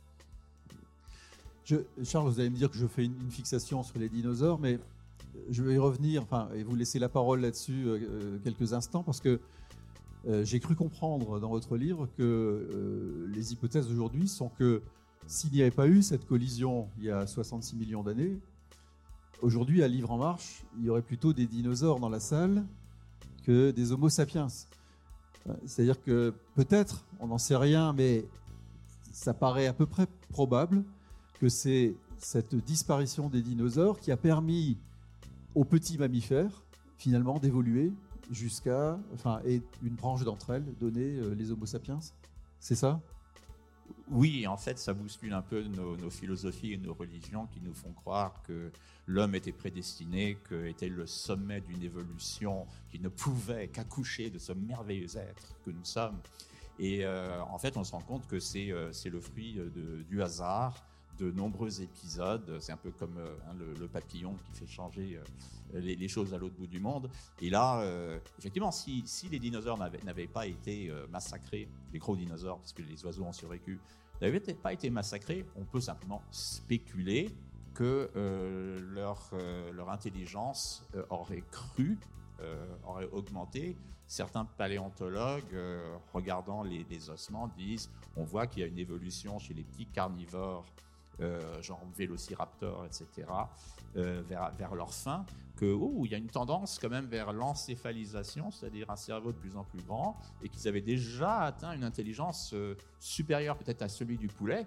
Je, Charles, vous allez me dire que je fais une, une fixation sur les dinosaures, mais je vais y revenir, enfin, et vous laisser la parole là-dessus euh, quelques instants, parce que Euh, j'ai cru comprendre dans votre livre que euh, les hypothèses d'aujourd'hui sont que s'il n'y avait pas eu cette collision il y a soixante-six millions d'années, aujourd'hui à Livre en Marche, il y aurait plutôt des dinosaures dans la salle que des Homo sapiens. C'est-à-dire que peut-être, on n'en sait rien, mais ça paraît à peu près probable que c'est cette disparition des dinosaures qui a permis aux petits mammifères finalement d'évoluer jusqu'à, enfin, et une branche d'entre elles donner euh, les Homo sapiens. C'est ça ? Oui, en fait, ça bouscule un peu nos, nos philosophies et nos religions qui nous font croire que l'homme était prédestiné, qu'était le sommet d'une évolution qui ne pouvait qu'accoucher de ce merveilleux être que nous sommes. Et euh, en fait, on se rend compte que c'est, euh, c'est le fruit de, du hasard, de nombreux épisodes. C'est un peu comme euh, hein, le, le papillon qui fait changer euh, les, les choses à l'autre bout du monde. Et là, euh, effectivement, si, si les dinosaures n'avaient, n'avaient pas été euh, massacrés, les gros dinosaures, parce que les oiseaux ont survécu, n'avaient pas été massacrés, on peut simplement spéculer que euh, leur, euh, leur intelligence euh, aurait cru, euh, aurait augmenté. Certains paléontologues, euh, regardant les, les ossements, disent on voit qu'il y a une évolution chez les petits carnivores, Euh, genre vélociraptor, et cetera, euh, vers, vers leur fin, qu'il oh, y a une tendance quand même vers l'encéphalisation, c'est-à-dire un cerveau de plus en plus grand, et qu'ils avaient déjà atteint une intelligence euh, supérieure peut-être à celui du poulet,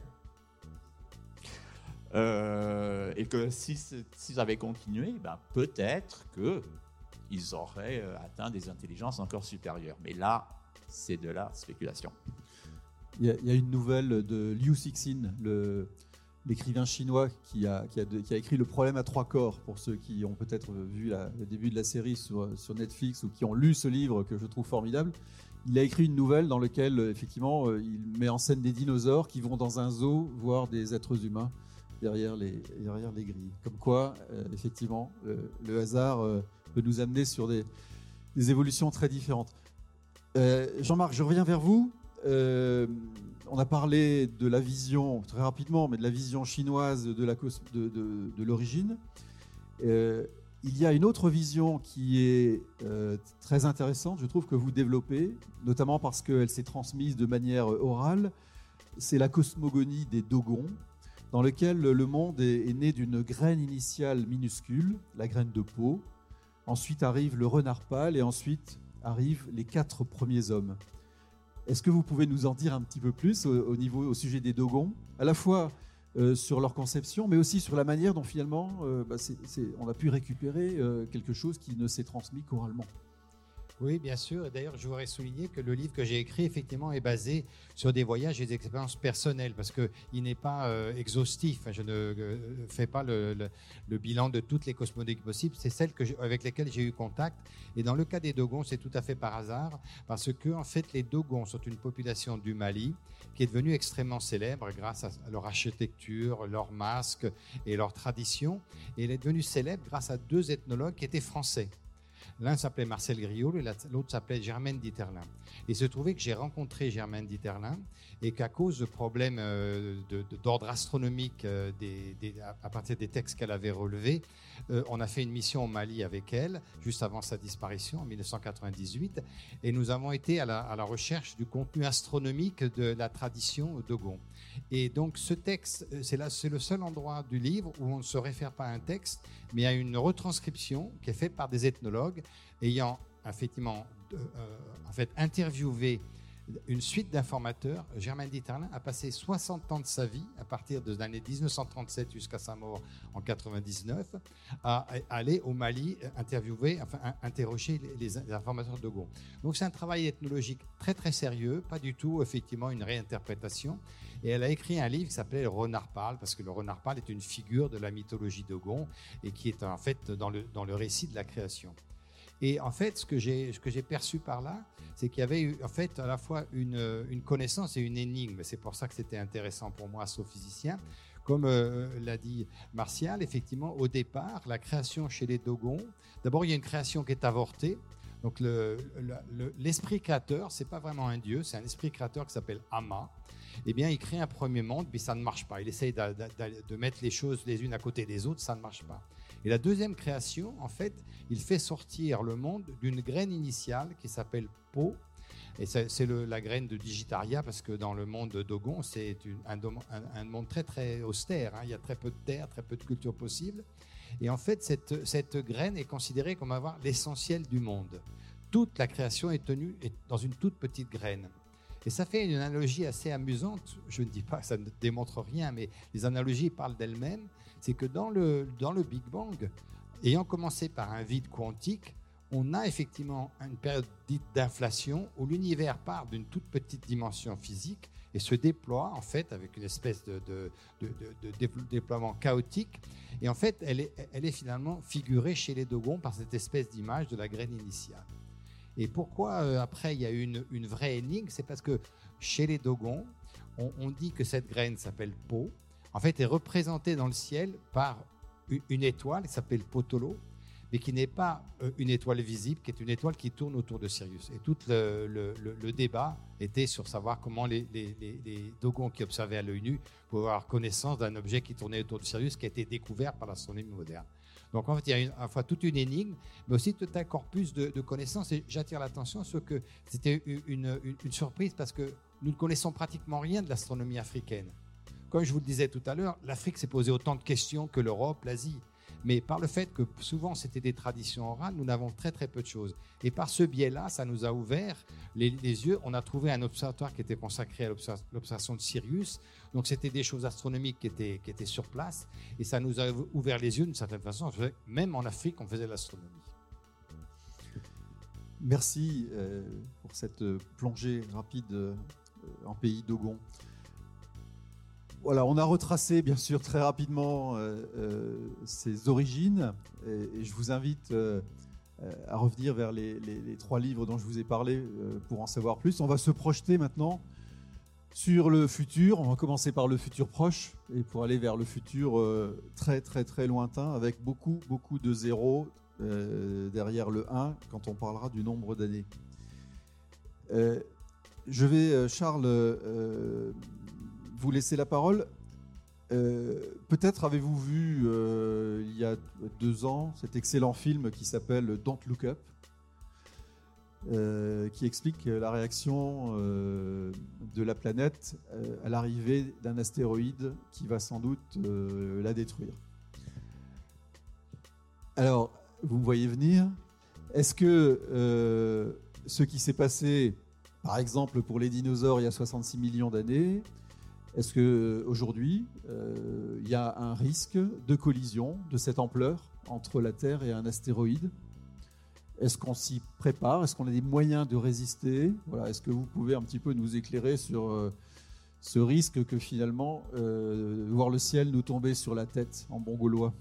euh, et que si, s'ils avaient continué, ben, peut-être qu'ils auraient euh, atteint des intelligences encore supérieures. Mais là, c'est de la spéculation. Il y a, il y a une nouvelle de Liu Cixin, le... l'écrivain chinois qui a, qui, a de, qui a écrit Le problème à trois corps, pour ceux qui ont peut-être vu la, le début de la série sur, sur Netflix ou qui ont lu ce livre que je trouve formidable. Il a écrit une nouvelle dans laquelle, effectivement, il met en scène des dinosaures qui vont dans un zoo voir des êtres humains derrière les, derrière les grilles. Comme quoi, euh, effectivement, le, le hasard euh, peut nous amener sur des, des évolutions très différentes. Euh, Jean-Marc, je reviens vers vous. Euh, on a parlé de la vision, très rapidement, mais de la vision chinoise de, la cos- de, de, de l'origine. Euh, il y a une autre vision qui est euh, très intéressante, je trouve, que vous développez, notamment parce qu'elle s'est transmise de manière orale. C'est la cosmogonie des Dogons, dans lequel le monde est, est né d'une graine initiale minuscule, la graine de peau. Ensuite arrive le renard pâle et ensuite arrivent les quatre premiers hommes. Est-ce que vous pouvez nous en dire un petit peu plus au, au, niveau, au sujet des Dogons, à la fois euh, sur leur conception, mais aussi sur la manière dont finalement euh, bah c'est, c'est, on a pu récupérer euh, quelque chose qui ne s'est transmis qu'oralement ? Oui, bien sûr. Et d'ailleurs, je voudrais souligner que le livre que j'ai écrit, effectivement, est basé sur des voyages et des expériences personnelles, parce qu'il n'est pas euh, exhaustif. Je ne euh, fais pas le, le, le bilan de toutes les cosmoniques possibles. C'est celles que avec lesquelles j'ai eu contact. Et dans le cas des Dogons, c'est tout à fait par hasard, parce que, en fait, les Dogons sont une population du Mali qui est devenue extrêmement célèbre grâce à leur architecture, leurs masques et leurs traditions. Et elle est devenue célèbre grâce à deux ethnologues qui étaient français. L'un s'appelait Marcel Griaule et l'autre s'appelait Germaine Dieterlin. Et il se trouvait que j'ai rencontré Germaine Dieterlin et qu'à cause de problèmes euh, de, de, d'ordre astronomique euh, des, des, à partir des textes qu'elle avait relevés, euh, on a fait une mission au Mali avec elle, juste avant sa disparition en mille neuf cent quatre-vingt-dix-huit. Et nous avons été à la, à la recherche du contenu astronomique de la tradition Dogon. Et donc ce texte, c'est, là, c'est le seul endroit du livre où on ne se réfère pas à un texte, mais à une retranscription qui est faite par des ethnologues ayant effectivement euh, en fait, interviewé une suite d'informateurs. Germaine Dieterlin a passé soixante ans de sa vie, à partir de l'année dix-neuf cent trente-sept jusqu'à sa mort en quatre-vingt-dix-neuf, à aller au Mali interviewer, enfin interroger les, les informateurs de Dogon. Donc c'est un travail ethnologique très très sérieux, pas du tout effectivement une réinterprétation. Et elle a écrit un livre qui s'appelait Le Renard Parle, parce que le renard parle est une figure de la mythologie Dogon et qui est en fait dans le, dans le récit de la création. Et en fait, ce que j'ai, ce que j'ai perçu par là, c'est qu'il y avait eu, en fait, à la fois une, une connaissance et une énigme. C'est pour ça que c'était intéressant pour moi, astrophysicien. Comme euh, l'a dit Martial, effectivement, au départ, la création chez les Dogons, d'abord, il y a une création qui est avortée. Donc, le, le, l'esprit créateur, c'est pas vraiment un dieu, c'est un esprit créateur qui s'appelle Ama. Eh bien, il crée un premier monde, puis ça ne marche pas. Il essaye de, de, de mettre les choses les unes à côté des autres, ça ne marche pas. Et la deuxième création, en fait, il fait sortir le monde d'une graine initiale qui s'appelle Po. Et c'est, c'est le, la graine de Digitaria, parce que dans le monde de Dogon, c'est une, un, un, un monde très, très austère. Hein. Il y a très peu de terre, très peu de culture possible. Et en fait, cette, cette graine est considérée comme avoir l'essentiel du monde. Toute la création est tenue dans une toute petite graine. Et ça fait une analogie assez amusante. Je ne dis pas que ça ne démontre rien, mais les analogies parlent d'elles-mêmes. C'est que dans le, dans le Big Bang, ayant commencé par un vide quantique, on a effectivement une période dite d'inflation où l'univers part d'une toute petite dimension physique et se déploie en fait avec une espèce de, de, de, de, de déploiement chaotique. Et en fait, elle est, elle est finalement figurée chez les Dogons par cette espèce d'image de la graine initiale. Et pourquoi euh, après il y a une, une vraie énigme, c'est parce que chez les Dogons, on, on dit que cette graine s'appelle Po, en fait est représentée dans le ciel par une, une étoile qui s'appelle Potolo, mais qui n'est pas euh, une étoile visible, qui est une étoile qui tourne autour de Sirius. Et tout le, le, le, le débat était sur savoir comment les, les, les, les Dogons qui observaient à l'œil nu pouvaient avoir connaissance d'un objet qui tournait autour de Sirius, qui a été découvert par l'astronomie moderne. Donc en fait, il y a une, à la fois toute une énigme, mais aussi tout un corpus de, de connaissances. Et j'attire l'attention sur que c'était une, une, une surprise parce que nous ne connaissons pratiquement rien de l'astronomie africaine. Comme je vous le disais tout à l'heure, l'Afrique s'est posé autant de questions que l'Europe, l'Asie. Mais par le fait que souvent c'était des traditions orales, nous n'avons très très peu de choses. Et par ce biais-là, ça nous a ouvert les, les yeux. On a trouvé un observatoire qui était consacré à l'observation de Sirius. Donc c'était des choses astronomiques qui étaient, qui étaient sur place. Et ça nous a ouvert les yeux d'une certaine façon. Même en Afrique, on faisait de l'astronomie. Merci euh, pour cette plongée rapide euh, en pays Dogon. Voilà, on a retracé bien sûr très rapidement euh, euh, ses origines et, et je vous invite euh, à revenir vers les, les, les trois livres dont je vous ai parlé euh, pour en savoir plus. On va se projeter maintenant sur le futur. On va commencer par le futur proche et pour aller vers le futur euh, très très très lointain avec beaucoup beaucoup de zéros euh, derrière le un quand on parlera du nombre d'années. Euh, je vais, Charles, euh, vous laisser la parole. Euh, peut-être avez-vous vu euh, il y a deux ans cet excellent film qui s'appelle Don't Look Up, euh, qui explique la réaction euh, de la planète euh, à l'arrivée d'un astéroïde qui va sans doute euh, la détruire. Alors, vous me voyez venir. Est-ce que euh, ce qui s'est passé, par exemple pour les dinosaures il y a soixante-six millions d'années, est-ce qu'aujourd'hui, euh, il y a un risque de collision de cette ampleur entre la Terre et un astéroïde ? est-ce qu'on s'y prépare? Est-ce qu'on a des moyens de résister? Voilà, est-ce que vous pouvez un petit peu nous éclairer sur euh, ce risque que finalement, euh, voir le ciel nous tomber sur la tête en bon gaulois?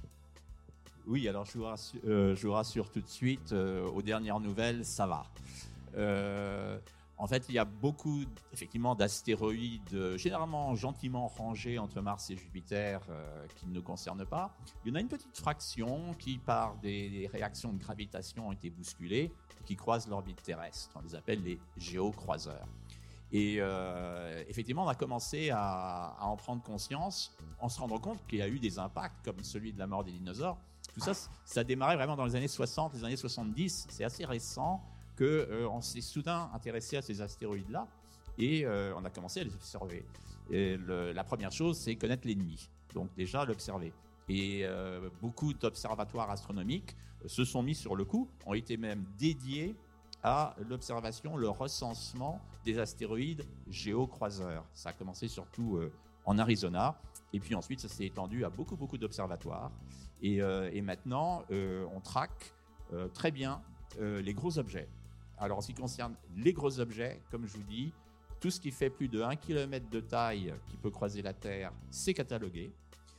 Oui, alors je vous rassure, euh, je vous rassure tout de suite, euh, aux dernières nouvelles, ça va. Euh, en fait, il y a beaucoup, effectivement, d'astéroïdes, euh, généralement gentiment rangés entre Mars et Jupiter, euh, qui ne nous concernent pas. Il y en a une petite fraction qui, par des, des réactions de gravitation, ont été bousculées et qui croisent l'orbite terrestre. On les appelle les géocroiseurs. Et euh, effectivement, on a commencé à, à en prendre conscience en se rendant compte qu'il y a eu des impacts comme celui de la mort des dinosaures. Tout ça, ça a démarré vraiment dans les années soixante, les années soixante-dix. C'est assez récent qu'on euh, s'est soudain intéressé à ces astéroïdes-là et euh, on a commencé à les observer. Et le, la première chose, c'est connaître l'ennemi. Donc déjà, l'observer. Et euh, beaucoup d'observatoires astronomiques se sont mis sur le coup, ont été même dédiés à l'observation, le recensement des astéroïdes géocroiseurs. Ça a commencé surtout euh, en Arizona, et puis ensuite ça s'est étendu à beaucoup, beaucoup d'observatoires. Et, euh, et maintenant, euh, on traque euh, très bien euh, les gros objets. Alors, en ce qui concerne les gros objets, comme je vous dis, tout ce qui fait plus de un kilomètre de taille qui peut croiser la Terre, c'est catalogué.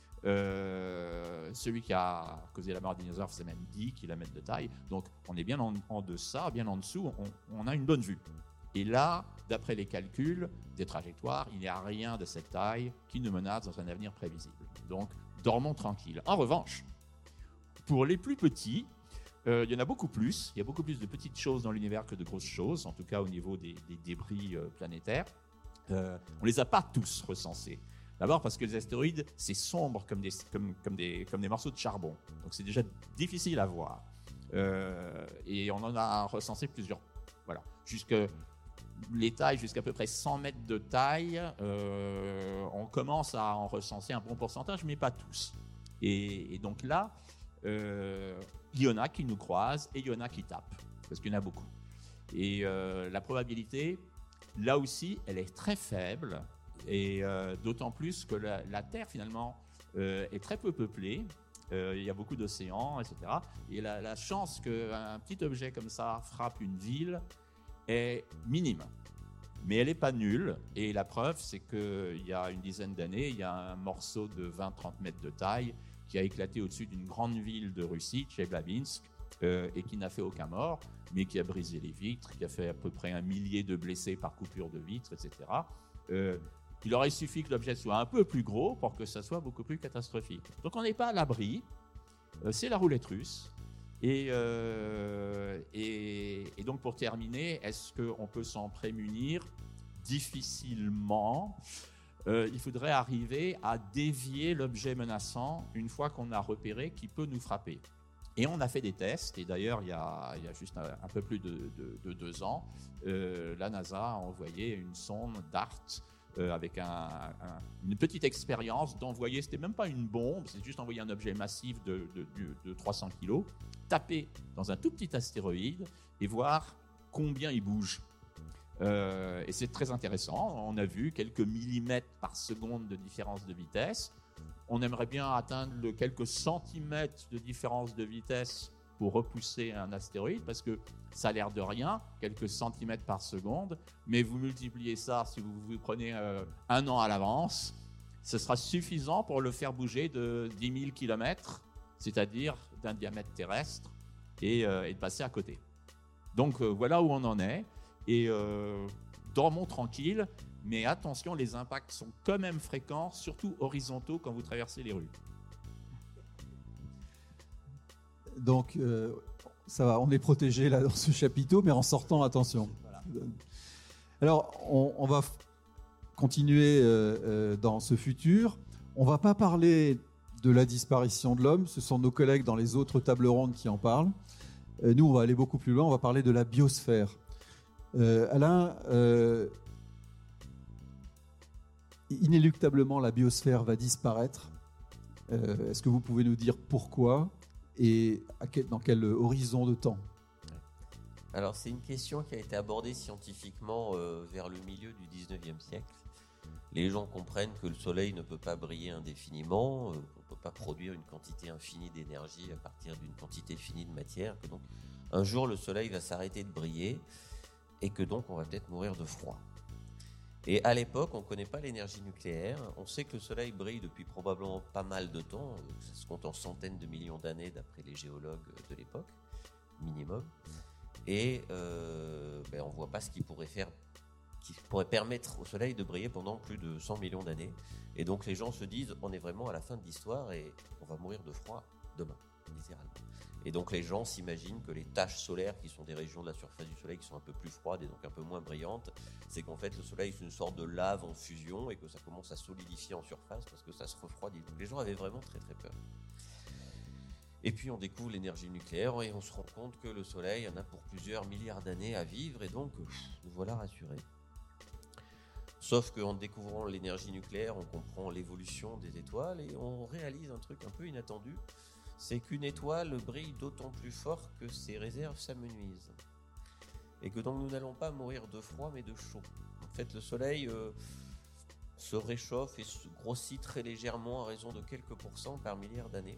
Euh, celui qui a causé la mort des dinosaures, c'est même dix kilomètres de taille. Donc, on est bien en, en deçà, bien en dessous, on, on a une bonne vue. Et là, d'après les calculs des trajectoires, il n'y a rien de cette taille qui nous menace dans un avenir prévisible. Donc, dormons tranquilles. En revanche, pour les plus petits, euh, il y en a beaucoup plus. Il y a beaucoup plus de petites choses dans l'univers que de grosses choses, en tout cas au niveau des, des débris euh, planétaires. Euh, on ne les a pas tous recensés. D'abord parce que les astéroïdes, c'est sombre comme des, comme, comme, des, comme des morceaux de charbon. Donc c'est déjà difficile à voir. Euh, et on en a recensé plusieurs. Voilà. Jusque les tailles jusqu'à peu près cent mètres de taille, euh, on commence à en recenser un bon pourcentage, mais pas tous. Et, et donc là, euh, il y en a qui nous croisent et il y en a qui tapent, parce qu'il y en a beaucoup. Et euh, la probabilité, là aussi, elle est très faible, et euh, d'autant plus que la, la Terre, finalement, euh, est très peu peuplée. Euh, il y a beaucoup d'océans, et cetera. Et la, la chance qu'un petit objet comme ça frappe une ville est minime. Mais elle n'est pas nulle. Et la preuve, c'est qu'il y a une dizaine d'années, il y a un morceau de vingt à trente mètres de taille qui a éclaté au-dessus d'une grande ville de Russie, Tcheblabinsk, euh, et qui n'a fait aucun mort, mais qui a brisé les vitres, qui a fait à peu près un millier de blessés par coupure de vitres, et cetera. Euh, il aurait suffi que l'objet soit un peu plus gros pour que ça soit beaucoup plus catastrophique. Donc on n'est pas à l'abri. Euh, c'est la roulette russe. Et, euh, et, et donc pour terminer, est-ce qu'on peut s'en prémunir? Difficilement. Euh, il faudrait arriver à dévier l'objet menaçant une fois qu'on a repéré qu'il peut nous frapper. Et on a fait des tests, et d'ailleurs il y a, il y a juste un, un peu plus de, de, de deux ans, euh, la NASA a envoyé une sonde DART euh, avec un, un, une petite expérience d'envoyer, c'était même pas une bombe, c'est juste envoyer un objet massif de, de, de, de trois cents kilos, taper dans un tout petit astéroïde et voir combien il bouge. Euh, et c'est très intéressant, on a vu quelques millimètres par seconde de différence de vitesse. On aimerait bien atteindre le quelques centimètres de différence de vitesse pour repousser un astéroïde, parce que ça a l'air de rien, quelques centimètres par seconde, mais vous multipliez ça, si vous vous prenez euh, un an à l'avance, ce sera suffisant pour le faire bouger de dix mille kilomètres, c'est-à-dire d'un diamètre terrestre, et, euh, et de passer à côté. Donc euh, voilà où on en est. Et euh, dormons tranquilles, mais attention, les impacts sont quand même fréquents, surtout horizontaux quand vous traversez les rues. Donc, euh, ça va, on est protégé là dans ce chapiteau, mais en sortant, attention. Voilà. Alors, on, on va f- continuer euh, euh, dans ce futur. On ne va pas parler de la disparition de l'homme, ce sont nos collègues dans les autres tables rondes qui en parlent. Euh, nous, on va aller beaucoup plus loin, on va parler de la biosphère. Euh, Alain, euh, inéluctablement, la biosphère va disparaître. Euh, est-ce que vous pouvez nous dire pourquoi et à quel, dans quel horizon de temps? Alors, c'est une question qui a été abordée scientifiquement euh, vers le milieu du dix-neuvième siècle. Les gens comprennent que le Soleil ne peut pas briller indéfiniment, euh, on ne peut pas produire une quantité infinie d'énergie à partir d'une quantité finie de matière, que donc un jour le soleil va s'arrêter de briller et que donc on va peut-être mourir de froid. Et à l'époque, on ne connaît pas l'énergie nucléaire. On sait que le soleil brille depuis probablement pas mal de temps. Ça se compte en centaines de millions d'années d'après les géologues de l'époque, minimum. Et euh, ben, on ne voit pas ce qui pourrait faire, qui pourrait permettre au soleil de briller pendant plus de cent millions d'années. Et donc les gens se disent, on est vraiment à la fin de l'histoire et on va mourir de froid demain, littéralement. Et donc les gens s'imaginent que les taches solaires, qui sont des régions de la surface du soleil qui sont un peu plus froides et donc un peu moins brillantes, c'est qu'en fait le soleil c'est une sorte de lave en fusion et que ça commence à solidifier en surface parce que ça se refroidit. Donc les gens avaient vraiment très très peur. Et puis on découvre l'énergie nucléaire et on se rend compte que le soleil en a pour plusieurs milliards d'années à vivre et donc nous voilà rassurés. Sauf qu'en découvrant l'énergie nucléaire, on comprend l'évolution des étoiles et on réalise un truc un peu inattendu. C'est qu'une étoile brille d'autant plus fort que ses réserves s'amenuisent. Et que donc nous n'allons pas mourir de froid mais de chaud. En fait, le soleil euh, se réchauffe et se grossit très légèrement à raison de quelques pourcents par milliard d'années.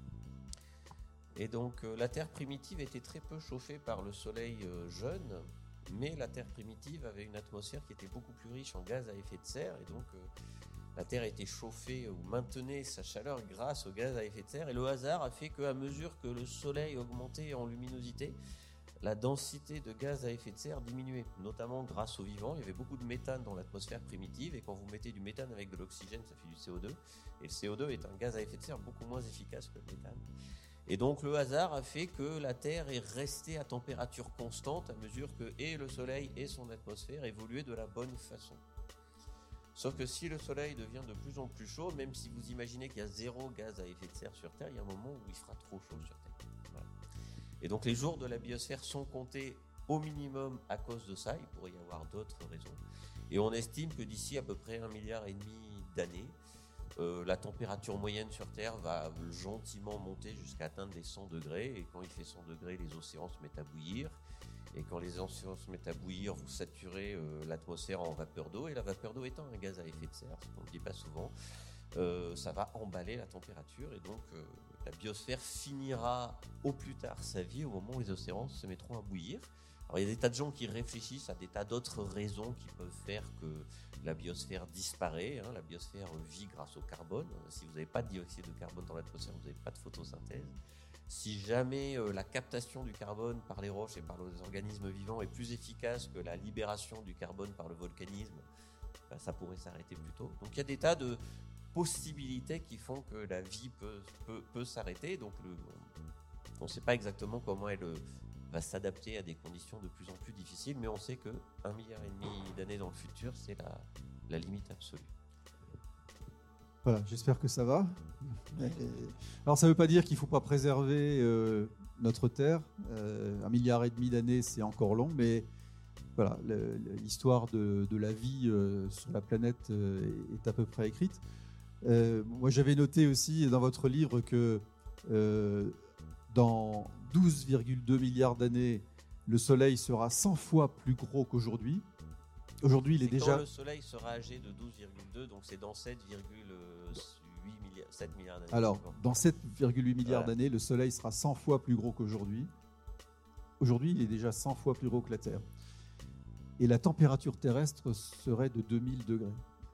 Et donc euh, la Terre primitive était très peu chauffée par le soleil euh, jeune, mais la Terre primitive avait une atmosphère qui était beaucoup plus riche en gaz à effet de serre et donc... Euh, La Terre était chauffée ou maintenait sa chaleur grâce au gaz à effet de serre. Et le hasard a fait qu'à mesure que le soleil augmentait en luminosité, la densité de gaz à effet de serre diminuait, notamment grâce au vivant. Il y avait beaucoup de méthane dans l'atmosphère primitive. Et quand vous mettez du méthane avec de l'oxygène, ça fait du C O deux. Et le C O deux est un gaz à effet de serre beaucoup moins efficace que le méthane. Et donc le hasard a fait que la Terre est restée à température constante à mesure que et le soleil et son atmosphère évoluaient de la bonne façon. Sauf que si le soleil devient de plus en plus chaud, même si vous imaginez qu'il y a zéro gaz à effet de serre sur Terre, il y a un moment où il fera trop chaud sur Terre. Voilà. Et donc les jours de la biosphère sont comptés au minimum à cause de ça, il pourrait y avoir d'autres raisons. Et on estime que d'ici à peu près un milliard et demi d'années, euh, la température moyenne sur Terre va gentiment monter jusqu'à atteindre les cent degrés. Et quand il fait cent degrés, les océans se mettent à bouillir. Et quand les océans se mettent à bouillir, vous saturez euh, l'atmosphère en vapeur d'eau. Et la vapeur d'eau étant un gaz à effet de serre, ce qu'on ne dit pas souvent, euh, ça va emballer la température. Et donc, euh, la biosphère finira au plus tard sa vie au moment où les océans se mettront à bouillir. Alors, il y a des tas de gens qui réfléchissent à des tas d'autres raisons qui peuvent faire que la biosphère disparaît. Hein. La biosphère vit grâce au carbone. Si vous n'avez pas de dioxyde de carbone dans l'atmosphère, vous n'avez pas de photosynthèse. Si jamais euh, la captation du carbone par les roches et par les organismes vivants est plus efficace que la libération du carbone par le volcanisme, ben, ça pourrait s'arrêter plus tôt. Donc il y a des tas de possibilités qui font que la vie peut, peut, peut s'arrêter. Donc le, on ne sait pas exactement comment elle va s'adapter à des conditions de plus en plus difficiles, mais on sait qu'un milliard et demi d'années dans le futur, c'est la, la limite absolue. Voilà, j'espère que ça va. Alors, ça ne veut pas dire qu'il ne faut pas préserver euh, notre Terre. Euh, un milliard et demi d'années, c'est encore long, mais voilà, le, l'histoire de, de la vie euh, sur la planète euh, est à peu près écrite. Euh, moi, j'avais noté aussi dans votre livre que euh, dans douze virgule deux milliards d'années, le Soleil sera cent fois plus gros qu'aujourd'hui. Aujourd'hui, il est, est déjà... Quand le Soleil sera âgé de douze virgule deux, donc c'est dans sept virgule huit milliards, sept milliards d'années. Alors, dans sept virgule huit milliards voilà. d'années, le Soleil sera cent fois plus gros qu'aujourd'hui. Aujourd'hui, il est déjà cent fois plus gros que la Terre. Et la température terrestre serait de deux mille degrés.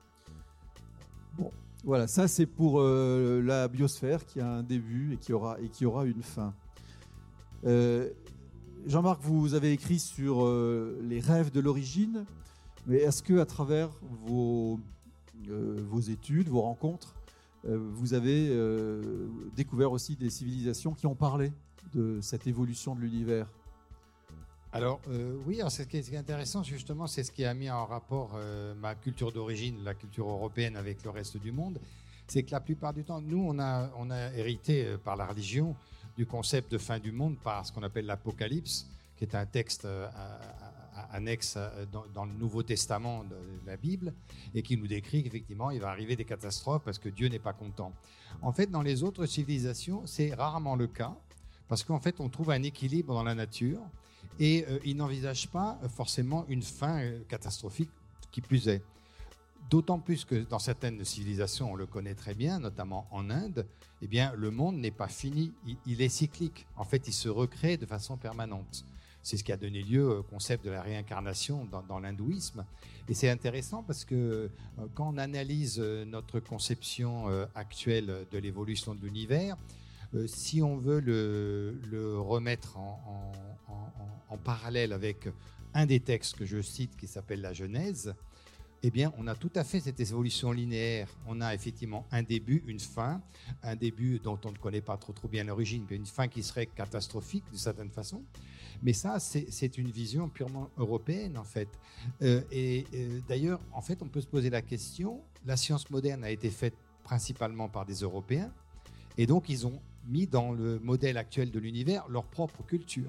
Bon, voilà, ça c'est pour euh, la biosphère qui a un début et qui aura, et qui aura une fin. Euh, Jean-Marc, vous avez écrit sur euh, les rêves de l'origine. Mais est-ce que, à travers vos, euh, vos études, vos rencontres, euh, vous avez euh, découvert aussi des civilisations qui ont parlé de cette évolution de l'univers ? Alors euh, oui, alors ce qui est intéressant justement, c'est ce qui a mis en rapport euh, ma culture d'origine, la culture européenne avec le reste du monde, c'est que la plupart du temps, nous, on a, on a hérité euh, par la religion du concept de fin du monde par ce qu'on appelle l'Apocalypse, qui est un texte euh, annexe dans, dans le Nouveau Testament de la Bible et qui nous décrit qu'effectivement il va arriver des catastrophes parce que Dieu n'est pas content. En fait, dans les autres civilisations, c'est rarement le cas parce qu'en fait, on trouve un équilibre dans la nature et euh, ils n'envisagent pas forcément une fin euh, catastrophique qui plus est. d'autant plus que dans certaines civilisations, on le connaît très bien, notamment en Inde, eh bien, le monde n'est pas fini, il, il est cyclique. En fait, il se recrée de façon permanente. C'est ce qui a donné lieu au concept de la réincarnation dans, dans l'hindouisme. Et c'est intéressant parce que euh, quand on analyse notre conception euh, actuelle de l'évolution de l'univers, euh, si on veut le, le remettre en, en, en, en parallèle avec un des textes que je cite qui s'appelle la Genèse, eh bien, on a tout à fait cette évolution linéaire. On a effectivement un début, une fin, un début dont on ne connaît pas trop, trop bien l'origine, mais une fin qui serait catastrophique d'une certaine façon. Mais ça, c'est, c'est une vision purement européenne, en fait. Euh, et euh, d'ailleurs, en fait, on peut se poser la question, la science moderne a été faite principalement par des Européens, et donc ils ont mis dans le modèle actuel de l'univers leur propre culture.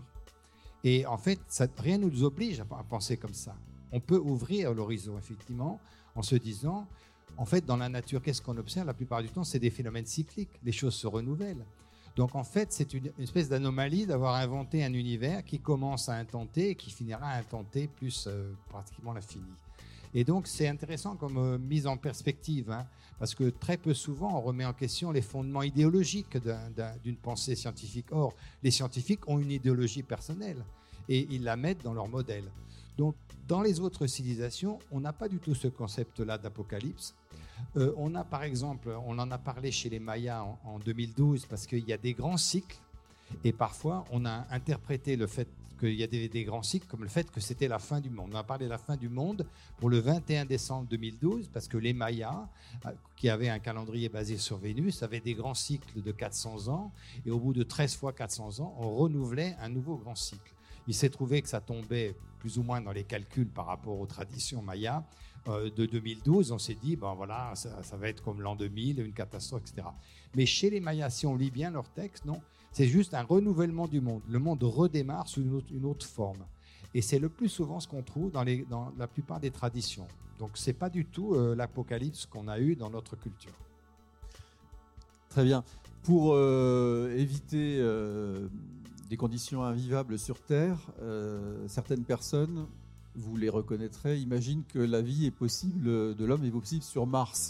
Et en fait, ça, rien ne nous oblige à, à penser comme ça. On peut ouvrir l'horizon, effectivement, en se disant, en fait, dans la nature, qu'est-ce qu'on observe? La plupart du temps, c'est des phénomènes cycliques. Les choses se renouvellent. Donc, en fait, c'est une, une espèce d'anomalie d'avoir inventé un univers qui commence à un temps T et qui finira à un temps T plus euh, pratiquement l'infini. Et donc, c'est intéressant comme euh, mise en perspective, hein, parce que très peu souvent, on remet en question les fondements idéologiques d'un, d'un, d'une pensée scientifique. Or, les scientifiques ont une idéologie personnelle et ils la mettent dans leur modèle. Donc, dans les autres civilisations, on n'a pas du tout ce concept-là d'apocalypse. Euh, on a, par exemple, on en a parlé chez les Mayas en, en deux mille douze, parce qu'il y a des grands cycles, et parfois, on a interprété le fait qu'il y a des, des grands cycles comme le fait que c'était la fin du monde. On a parlé de la fin du monde pour le vingt et un décembre deux mille douze, parce que les Mayas, qui avaient un calendrier basé sur Vénus, avaient des grands cycles de quatre cents ans, et au bout de treize fois quatre cents ans, on renouvelait un nouveau grand cycle. Il s'est trouvé que ça tombait plus ou moins dans les calculs par rapport aux traditions mayas euh, de deux mille douze. On s'est dit, ben voilà, ça, ça va être comme l'an deux mille, une catastrophe, et cetera. Mais chez les Mayas, si on lit bien leur texte, non, c'est juste un renouvellement du monde. Le monde redémarre sous une autre, une autre forme. Et c'est le plus souvent ce qu'on trouve dans, les, dans la plupart des traditions. Donc, ce n'est pas du tout euh, l'apocalypse qu'on a eu dans notre culture. Très bien. Pour euh, éviter... Euh des conditions invivables sur Terre, euh, certaines personnes, vous les reconnaîtrez, imaginent que la vie est possible, de l'homme est possible sur Mars.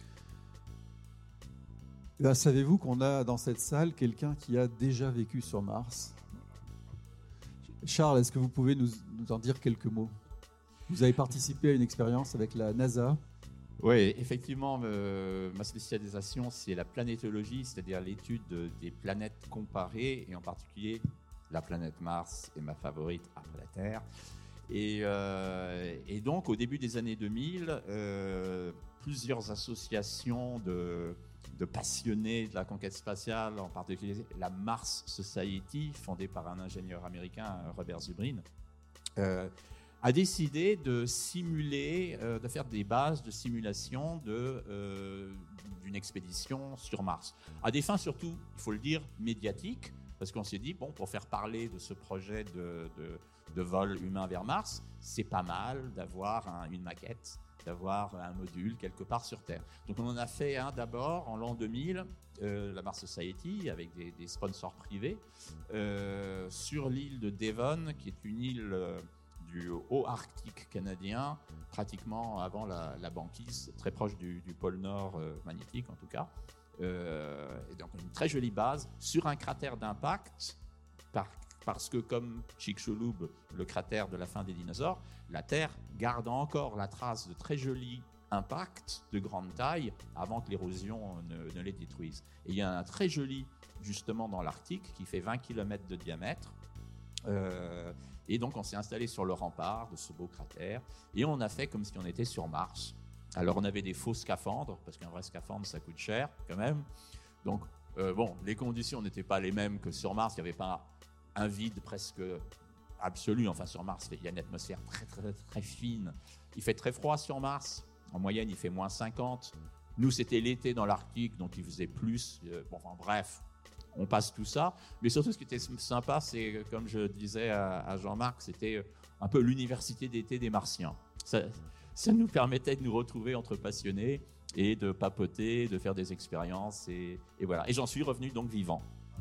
Ben, savez-vous qu'on a dans cette salle quelqu'un qui a déjà vécu sur Mars? Charles, est-ce que vous pouvez nous, nous en dire quelques mots? Vous avez participé à une expérience avec la NASA. Oui, effectivement, euh, ma spécialisation, c'est la planétologie, c'est-à-dire l'étude de, des planètes comparées, et en particulier la planète Mars est ma favorite après la Terre. Et, euh, et donc, au début des années deux mille, euh, plusieurs associations de, de passionnés de la conquête spatiale, en particulier la Mars Society, fondée par un ingénieur américain, Robert Zubrin, euh, a décidé de simuler, euh, de faire des bases de simulation de, euh, d'une expédition sur Mars. À des fins surtout, il faut le dire, médiatiques, parce qu'on s'est dit, bon, pour faire parler de ce projet de, de, de vol humain vers Mars, c'est pas mal d'avoir un, une maquette, d'avoir un module quelque part sur Terre. Donc on en a fait un d'abord en l'an deux mille, euh, la Mars Society, avec des, des sponsors privés, euh, sur l'île de Devon, qui est une île... Euh, du haut Arctique canadien, pratiquement avant la, la banquise, très proche du, du pôle Nord euh, magnétique en tout cas. Euh, et donc une très jolie base sur un cratère d'impact, par, parce que comme Chicxulub, le cratère de la fin des dinosaures, la Terre garde encore la trace de très jolis impacts de grande taille avant que l'érosion ne, ne les détruise. Et il y a un très joli, justement dans l'Arctique, qui fait vingt kilomètres de diamètre. Euh, Et donc, on s'est installé sur le rempart de ce beau cratère et on a fait comme si on était sur Mars. Alors, on avait des faux scaphandres, parce qu'un vrai scaphandre, ça coûte cher quand même. Donc, euh, bon, les conditions n'étaient pas les mêmes que sur Mars. Il n'y avait pas un vide presque absolu. Enfin, sur Mars, il y a une atmosphère très, très, très fine. Il fait très froid sur Mars. En moyenne, il fait moins cinquante. Nous, c'était l'été dans l'Arctique, donc il faisait plus. Euh, bon, enfin, bref. On passe tout ça, mais surtout ce qui était sympa, c'est comme je disais à Jean-Marc, c'était un peu l'université d'été des Martiens. Ça, ça nous permettait de nous retrouver entre passionnés et de papoter, de faire des expériences, et, et voilà. Et j'en suis revenu donc vivant.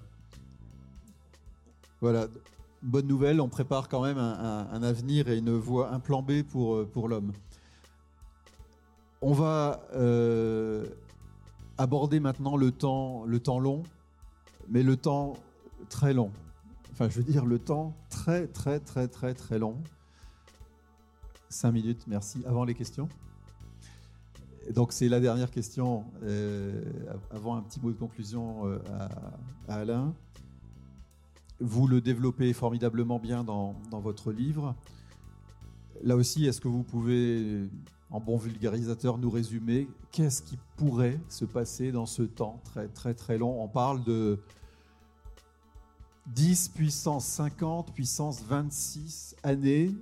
Voilà, bonne nouvelle, on prépare quand même un, un, un avenir et une voie, un plan B pour, pour l'homme. On va euh, aborder maintenant le temps, le temps long, mais le temps très long. Enfin, je veux dire le temps très, très, très, très, très long. Cinq minutes, merci. Avant les questions. Donc, c'est la dernière question, euh, avant un petit mot de conclusion euh, à, à Alain. Vous le développez formidablement bien dans, dans votre livre. Là aussi, est-ce que vous pouvez, en bon vulgarisateur, nous résumer qu'est-ce qui pourrait se passer dans ce temps très, très, très long? On parle de dix puissance cinquante, puissance vingt-six années.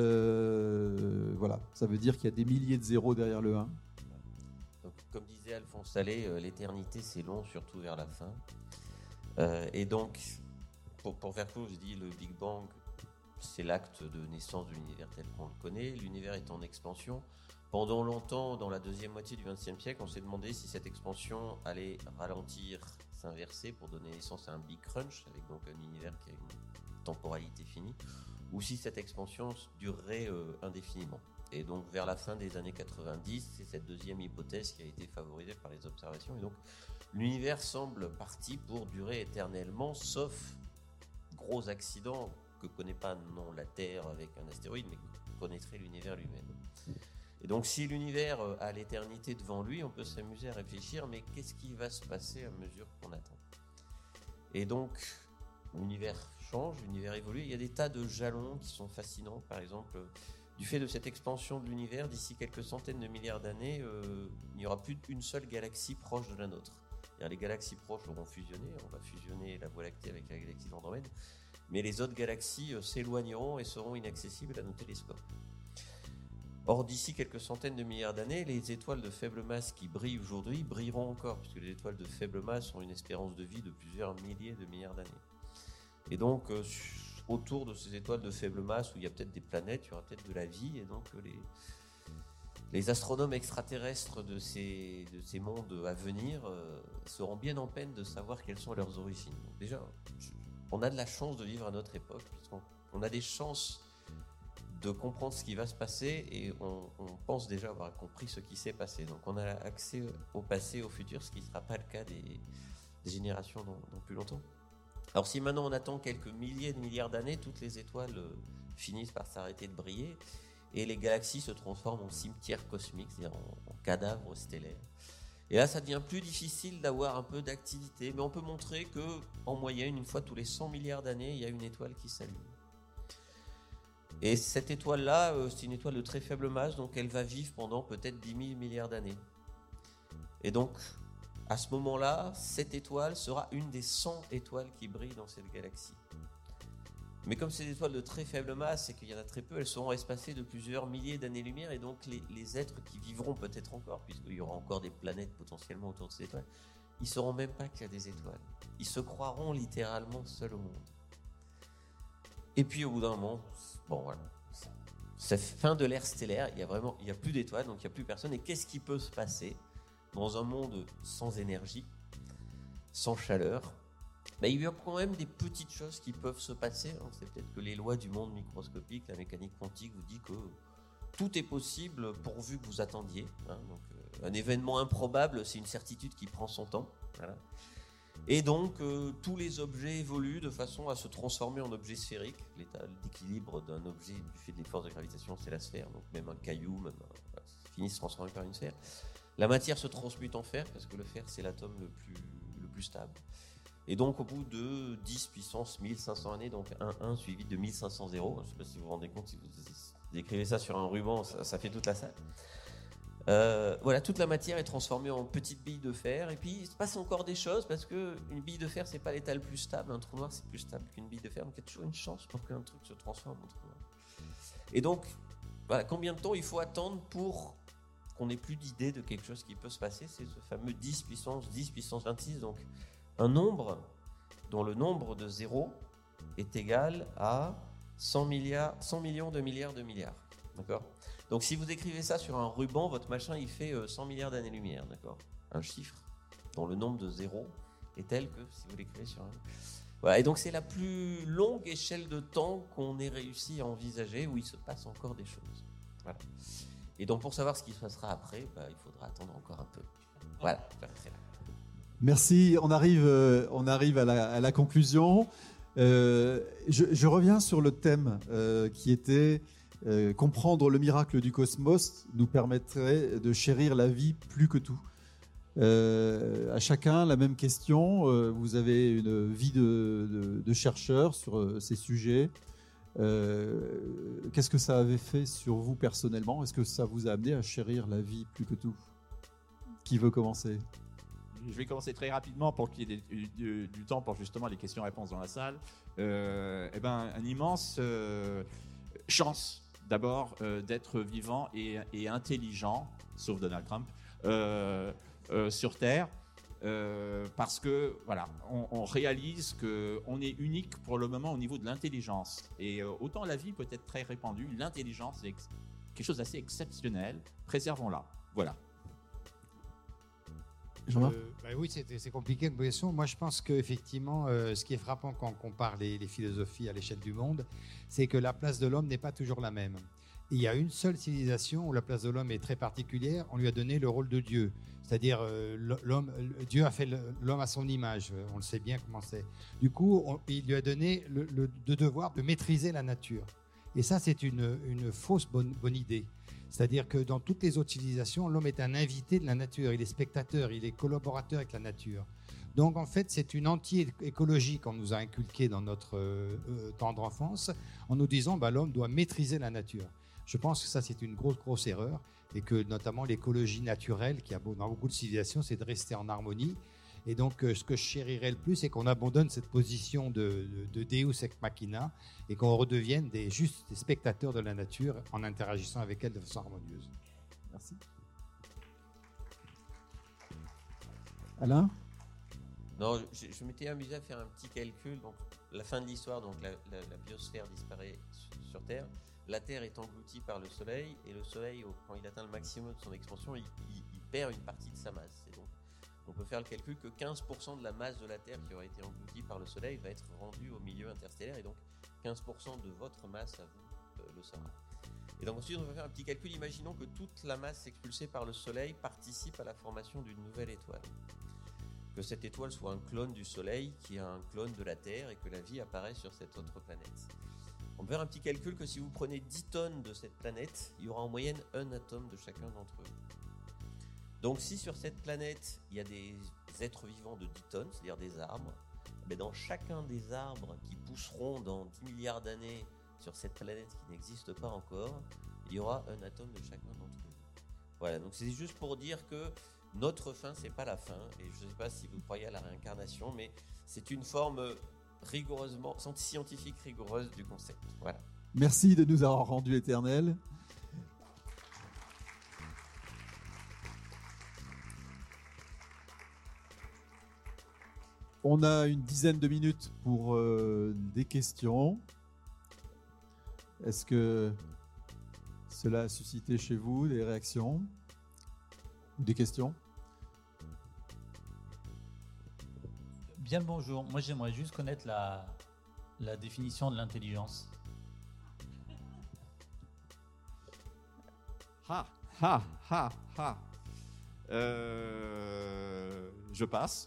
Euh, voilà, ça veut dire qu'il y a des milliers de zéros derrière le un. Donc, comme disait Alphonse Allais, euh, l'éternité c'est long, surtout vers la fin. Euh, et donc, pour, pour faire court, je dis le Big Bang, c'est l'acte de naissance de l'univers tel qu'on le connaît. L'univers est en expansion. Pendant longtemps, dans la deuxième moitié du vingtième siècle, on s'est demandé si cette expansion allait ralentir, s'inverser pour donner naissance à un Big Crunch, avec donc un univers qui a une temporalité finie, ou si cette expansion durerait euh, indéfiniment. Et donc vers la fin des années quatre-vingt-dix, c'est cette deuxième hypothèse qui a été favorisée par les observations. Et donc l'univers semble parti pour durer éternellement, sauf gros accident que connaît pas non la Terre avec un astéroïde, mais que connaîtrait l'univers lui-même. Et donc si l'univers a l'éternité devant lui, on peut s'amuser à réfléchir, mais qu'est-ce qui va se passer à mesure qu'on attend? Et donc l'univers change, l'univers évolue, il y a des tas de jalons qui sont fascinants. Par exemple, du fait de cette expansion de l'univers, d'ici quelques centaines de milliards d'années, euh, il n'y aura plus qu'une seule galaxie proche de la nôtre. C'est-à-dire, les galaxies proches auront fusionné, on va fusionner la Voie lactée avec la galaxie d'Andromède, mais les autres galaxies euh, s'éloigneront et seront inaccessibles à nos télescopes. Or, d'ici quelques centaines de milliards d'années, les étoiles de faible masse qui brillent aujourd'hui brilleront encore, puisque les étoiles de faible masse ont une espérance de vie de plusieurs milliers de milliards d'années. Et donc, euh, autour de ces étoiles de faible masse, où il y a peut-être des planètes, il y aura peut-être de la vie, et donc euh, les, les astronomes extraterrestres de ces, de ces mondes à venir euh, seront bien en peine de savoir quelles sont leurs origines. Donc déjà, on a de la chance de vivre à notre époque, puisqu'on on a des chances de comprendre ce qui va se passer, et on, on pense déjà avoir compris ce qui s'est passé. Donc on a accès au passé, au futur, ce qui ne sera pas le cas des, des générations dans, dans plus longtemps. Alors si maintenant on attend quelques milliers de milliards d'années, toutes les étoiles euh, finissent par s'arrêter de briller, et les galaxies se transforment en cimetières cosmiques, c'est-à-dire en, en cadavres stellaires. Et là, ça devient plus difficile d'avoir un peu d'activité, mais on peut montrer que, en moyenne, une fois tous les cent milliards d'années, il y a une étoile qui s'allume. Et cette étoile-là, euh, c'est une étoile de très faible masse, donc elle va vivre pendant peut-être dix mille milliards d'années. Et donc, à ce moment-là, cette étoile sera une des cent étoiles qui brillent dans cette galaxie. Mais comme c'est des étoiles de très faible masse et qu'il y en a très peu, elles seront espacées de plusieurs milliers d'années-lumière, et donc les, les êtres qui vivront peut-être encore, puisqu'il y aura encore des planètes potentiellement autour de ces étoiles, ils ne sauront même pas qu'il y a des étoiles. Ils se croiront littéralement seuls au monde. Et puis au bout d'un moment, bon voilà, c'est fin de l'ère stellaire, il y a vraiment, il y a plus d'étoiles, donc il n'y a plus personne. Et qu'est-ce qui peut se passer dans un monde sans énergie, sans chaleur? Ben, il y a quand même des petites choses qui peuvent se passer. Hein. C'est peut-être que les lois du monde microscopique, la mécanique quantique vous dit que tout est possible pourvu que vous attendiez. Hein. Donc, euh, un événement improbable, c'est une certitude qui prend son temps. Voilà. Et donc, euh, tous les objets évoluent de façon à se transformer en objets sphériques. L'état d'équilibre d'un objet du fait des forces de gravitation, c'est la sphère. Donc, même un caillou même, euh, voilà, finit se transformer par une sphère. La matière se transmute en fer, parce que le fer, c'est l'atome le plus, le plus stable. Et donc, au bout de dix puissance mille cinq cents années, donc un un suivi de mille cinq cents zéros, je ne sais pas si vous vous rendez compte, si vous écrivez ça sur un ruban, ça, ça fait toute la salle. Euh, voilà, toute la matière est transformée en petites billes de fer, et puis il se passe encore des choses, parce qu'une bille de fer, c'est pas l'état le plus stable, un trou noir, c'est plus stable qu'une bille de fer, donc il y a toujours une chance pour qu'un truc se transforme en trou noir. Et donc, voilà, combien de temps il faut attendre pour qu'on n'ait plus d'idée de quelque chose qui peut se passer? C'est ce fameux dix puissance dix puissance vingt-six, donc un nombre dont le nombre de zéros est égal à cent milliards, cent millions de milliards de milliards. D'accord? Donc si vous écrivez ça sur un ruban, votre machin il fait cent milliards d'années-lumière. D'accord? Un chiffre dont le nombre de zéros est tel que si vous l'écrivez sur un... Voilà, et donc c'est la plus longue échelle de temps qu'on ait réussi à envisager où il se passe encore des choses. Voilà. Et donc pour savoir ce qui se passera après, bah, il faudra attendre encore un peu. Voilà. Merci, on arrive, euh, on arrive à, la, à la conclusion. Euh, je, je reviens sur le thème euh, qui était euh, comprendre le miracle du cosmos nous permettrait de chérir la vie plus que tout. Euh, à chacun la même question. Euh, vous avez une vie de, de, de chercheur sur euh, ces sujets. Euh, qu'est-ce que ça avait fait sur vous personnellement? Est-ce que ça vous a amené à chérir la vie plus que tout? Qui veut commencer? Je vais commencer très rapidement pour qu'il y ait des, du, du temps pour justement les questions-réponses dans la salle. Euh, eh ben, un immense euh, chance d'abord euh, d'être vivant et, et intelligent, sauf Donald Trump, euh, euh, sur Terre. Euh, parce que voilà, on, on réalise qu'on est unique pour le moment au niveau de l'intelligence. Et euh, autant la vie peut être très répandue, l'intelligence est ex- quelque chose d'assez exceptionnel. Préservons-la. Voilà. Jean-Marc ? Euh, bah oui, c'est, c'est compliqué une question. Moi, je pense qu'effectivement, euh, ce qui est frappant quand on compare les, les philosophies à l'échelle du monde, c'est que la place de l'homme n'est pas toujours la même. Et il y a une seule civilisation où la place de l'homme est très particulière. On lui a donné le rôle de Dieu. C'est-à-dire, euh, l'homme, Dieu a fait l'homme à son image. On le sait bien comment c'est. Du coup, on, il lui a donné le, le, le devoir de maîtriser la nature. Et ça, c'est une, une fausse bonne, bonne idée. C'est-à-dire que dans toutes les autres civilisations, l'homme est un invité de la nature, il est spectateur, il est collaborateur avec la nature. Donc en fait, c'est une anti-écologie qu'on nous a inculquée dans notre euh, tendre enfance, en nous disant bah, l'homme doit maîtriser la nature. Je pense que ça, c'est une grosse, grosse erreur, et que notamment l'écologie naturelle, qui a dans beaucoup de civilisations, c'est de rester en harmonie. Et donc, euh, ce que je chérirais le plus, c'est qu'on abandonne cette position de, de, de Deus ex machina et qu'on redevienne des, juste des spectateurs de la nature en interagissant avec elle de façon harmonieuse. Merci. Alain ? Non, je, je m'étais amusé à faire un petit calcul. Donc, la fin de l'histoire, donc la, la, la biosphère disparaît sur, sur Terre. La Terre est engloutie par le Soleil et le Soleil, quand il atteint le maximum de son expansion, il, il, il perd une partie de sa masse. Et donc, on peut faire le calcul que quinze pour cent de la masse de la Terre qui aurait été engloutie par le Soleil va être rendue au milieu interstellaire et donc quinze pour cent de votre masse à vous euh, le sera. Et donc ensuite on va faire un petit calcul, imaginons que toute la masse expulsée par le Soleil participe à la formation d'une nouvelle étoile. Que cette étoile soit un clone du Soleil qui est un clone de la Terre et que la vie apparaît sur cette autre planète. On peut faire un petit calcul que si vous prenez dix tonnes de cette planète, il y aura en moyenne un atome de chacun d'entre eux. Donc si sur cette planète, il y a des êtres vivants de dix tonnes, c'est-à-dire des arbres, mais dans chacun des arbres qui pousseront dans dix milliards d'années sur cette planète qui n'existe pas encore, il y aura un atome de chacun d'entre eux. Voilà, donc c'est juste pour dire que notre fin, c'est pas la fin, et je ne sais pas si vous croyez à la réincarnation, mais c'est une forme rigoureusement, scientifique rigoureuse du concept. Voilà. Merci de nous avoir rendus éternels. On a une dizaine de minutes pour euh, des questions. Est-ce que cela a suscité chez vous des réactions ou des questions? Bien le bonjour. Moi, j'aimerais juste connaître la, la définition de l'intelligence. Ha, ha, ha, ha. Euh, je passe.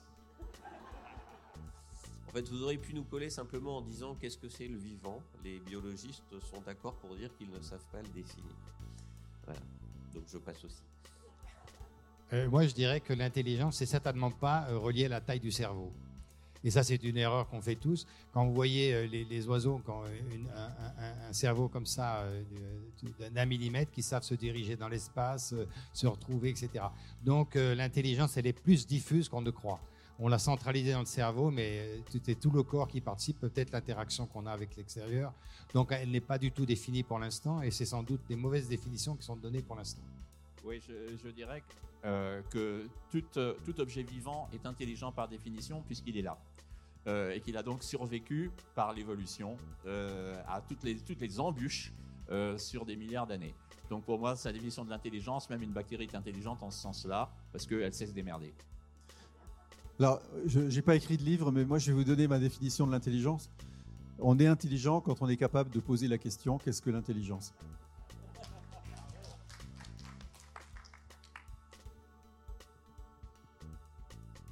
En fait, vous auriez pu nous coller simplement en disant qu'est-ce que c'est le vivant. Les biologistes sont d'accord pour dire qu'ils ne savent pas le définir. Voilà. Donc je passe aussi. Euh, moi, je dirais que l'intelligence, c'est certainement pas euh, relié à la taille du cerveau. Et ça, c'est une erreur qu'on fait tous. Quand vous voyez euh, les, les oiseaux, quand une, un, un, un cerveau comme ça, euh, d'un millimètre, qui savent se diriger dans l'espace, euh, se retrouver, et cetera. Donc, euh, l'intelligence, elle est plus diffuse qu'on ne croit. On l'a centralisée dans le cerveau, mais c'est tout le corps qui participe, peut-être l'interaction qu'on a avec l'extérieur. Donc, elle n'est pas du tout définie pour l'instant, et c'est sans doute des mauvaises définitions qui sont données pour l'instant. Oui, je, je dirais que, euh, que tout, tout objet vivant est intelligent par définition puisqu'il est là. Euh, et qu'il a donc survécu par l'évolution euh, à toutes les, toutes les embûches euh, sur des milliards d'années. Donc pour moi, c'est la définition de l'intelligence. Même une bactérie est intelligente en ce sens-là parce qu'elle sait se démerder. Alors, je n'ai pas écrit de livre, mais moi, je vais vous donner ma définition de l'intelligence. On est intelligent quand on est capable de poser la question « Qu'est-ce que l'intelligence ?»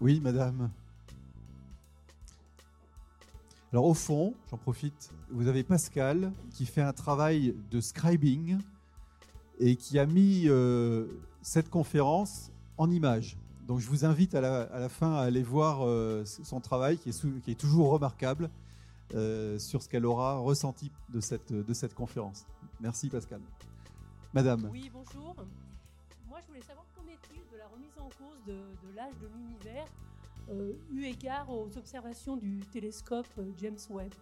Oui, madame. Alors au fond, j'en profite, vous avez Pascal qui fait un travail de scribing et qui a mis euh, cette conférence en images. Donc je vous invite à la, à la fin à aller voir euh, son travail qui est, sous, qui est toujours remarquable euh, sur ce qu'elle aura ressenti de cette, de cette conférence. Merci Pascal. Madame. Oui, bonjour. Moi je voulais savoir qu'en est-il de la remise en cause de, de l'âge de l'univers Euh, eu égard aux observations du télescope euh, James Webb.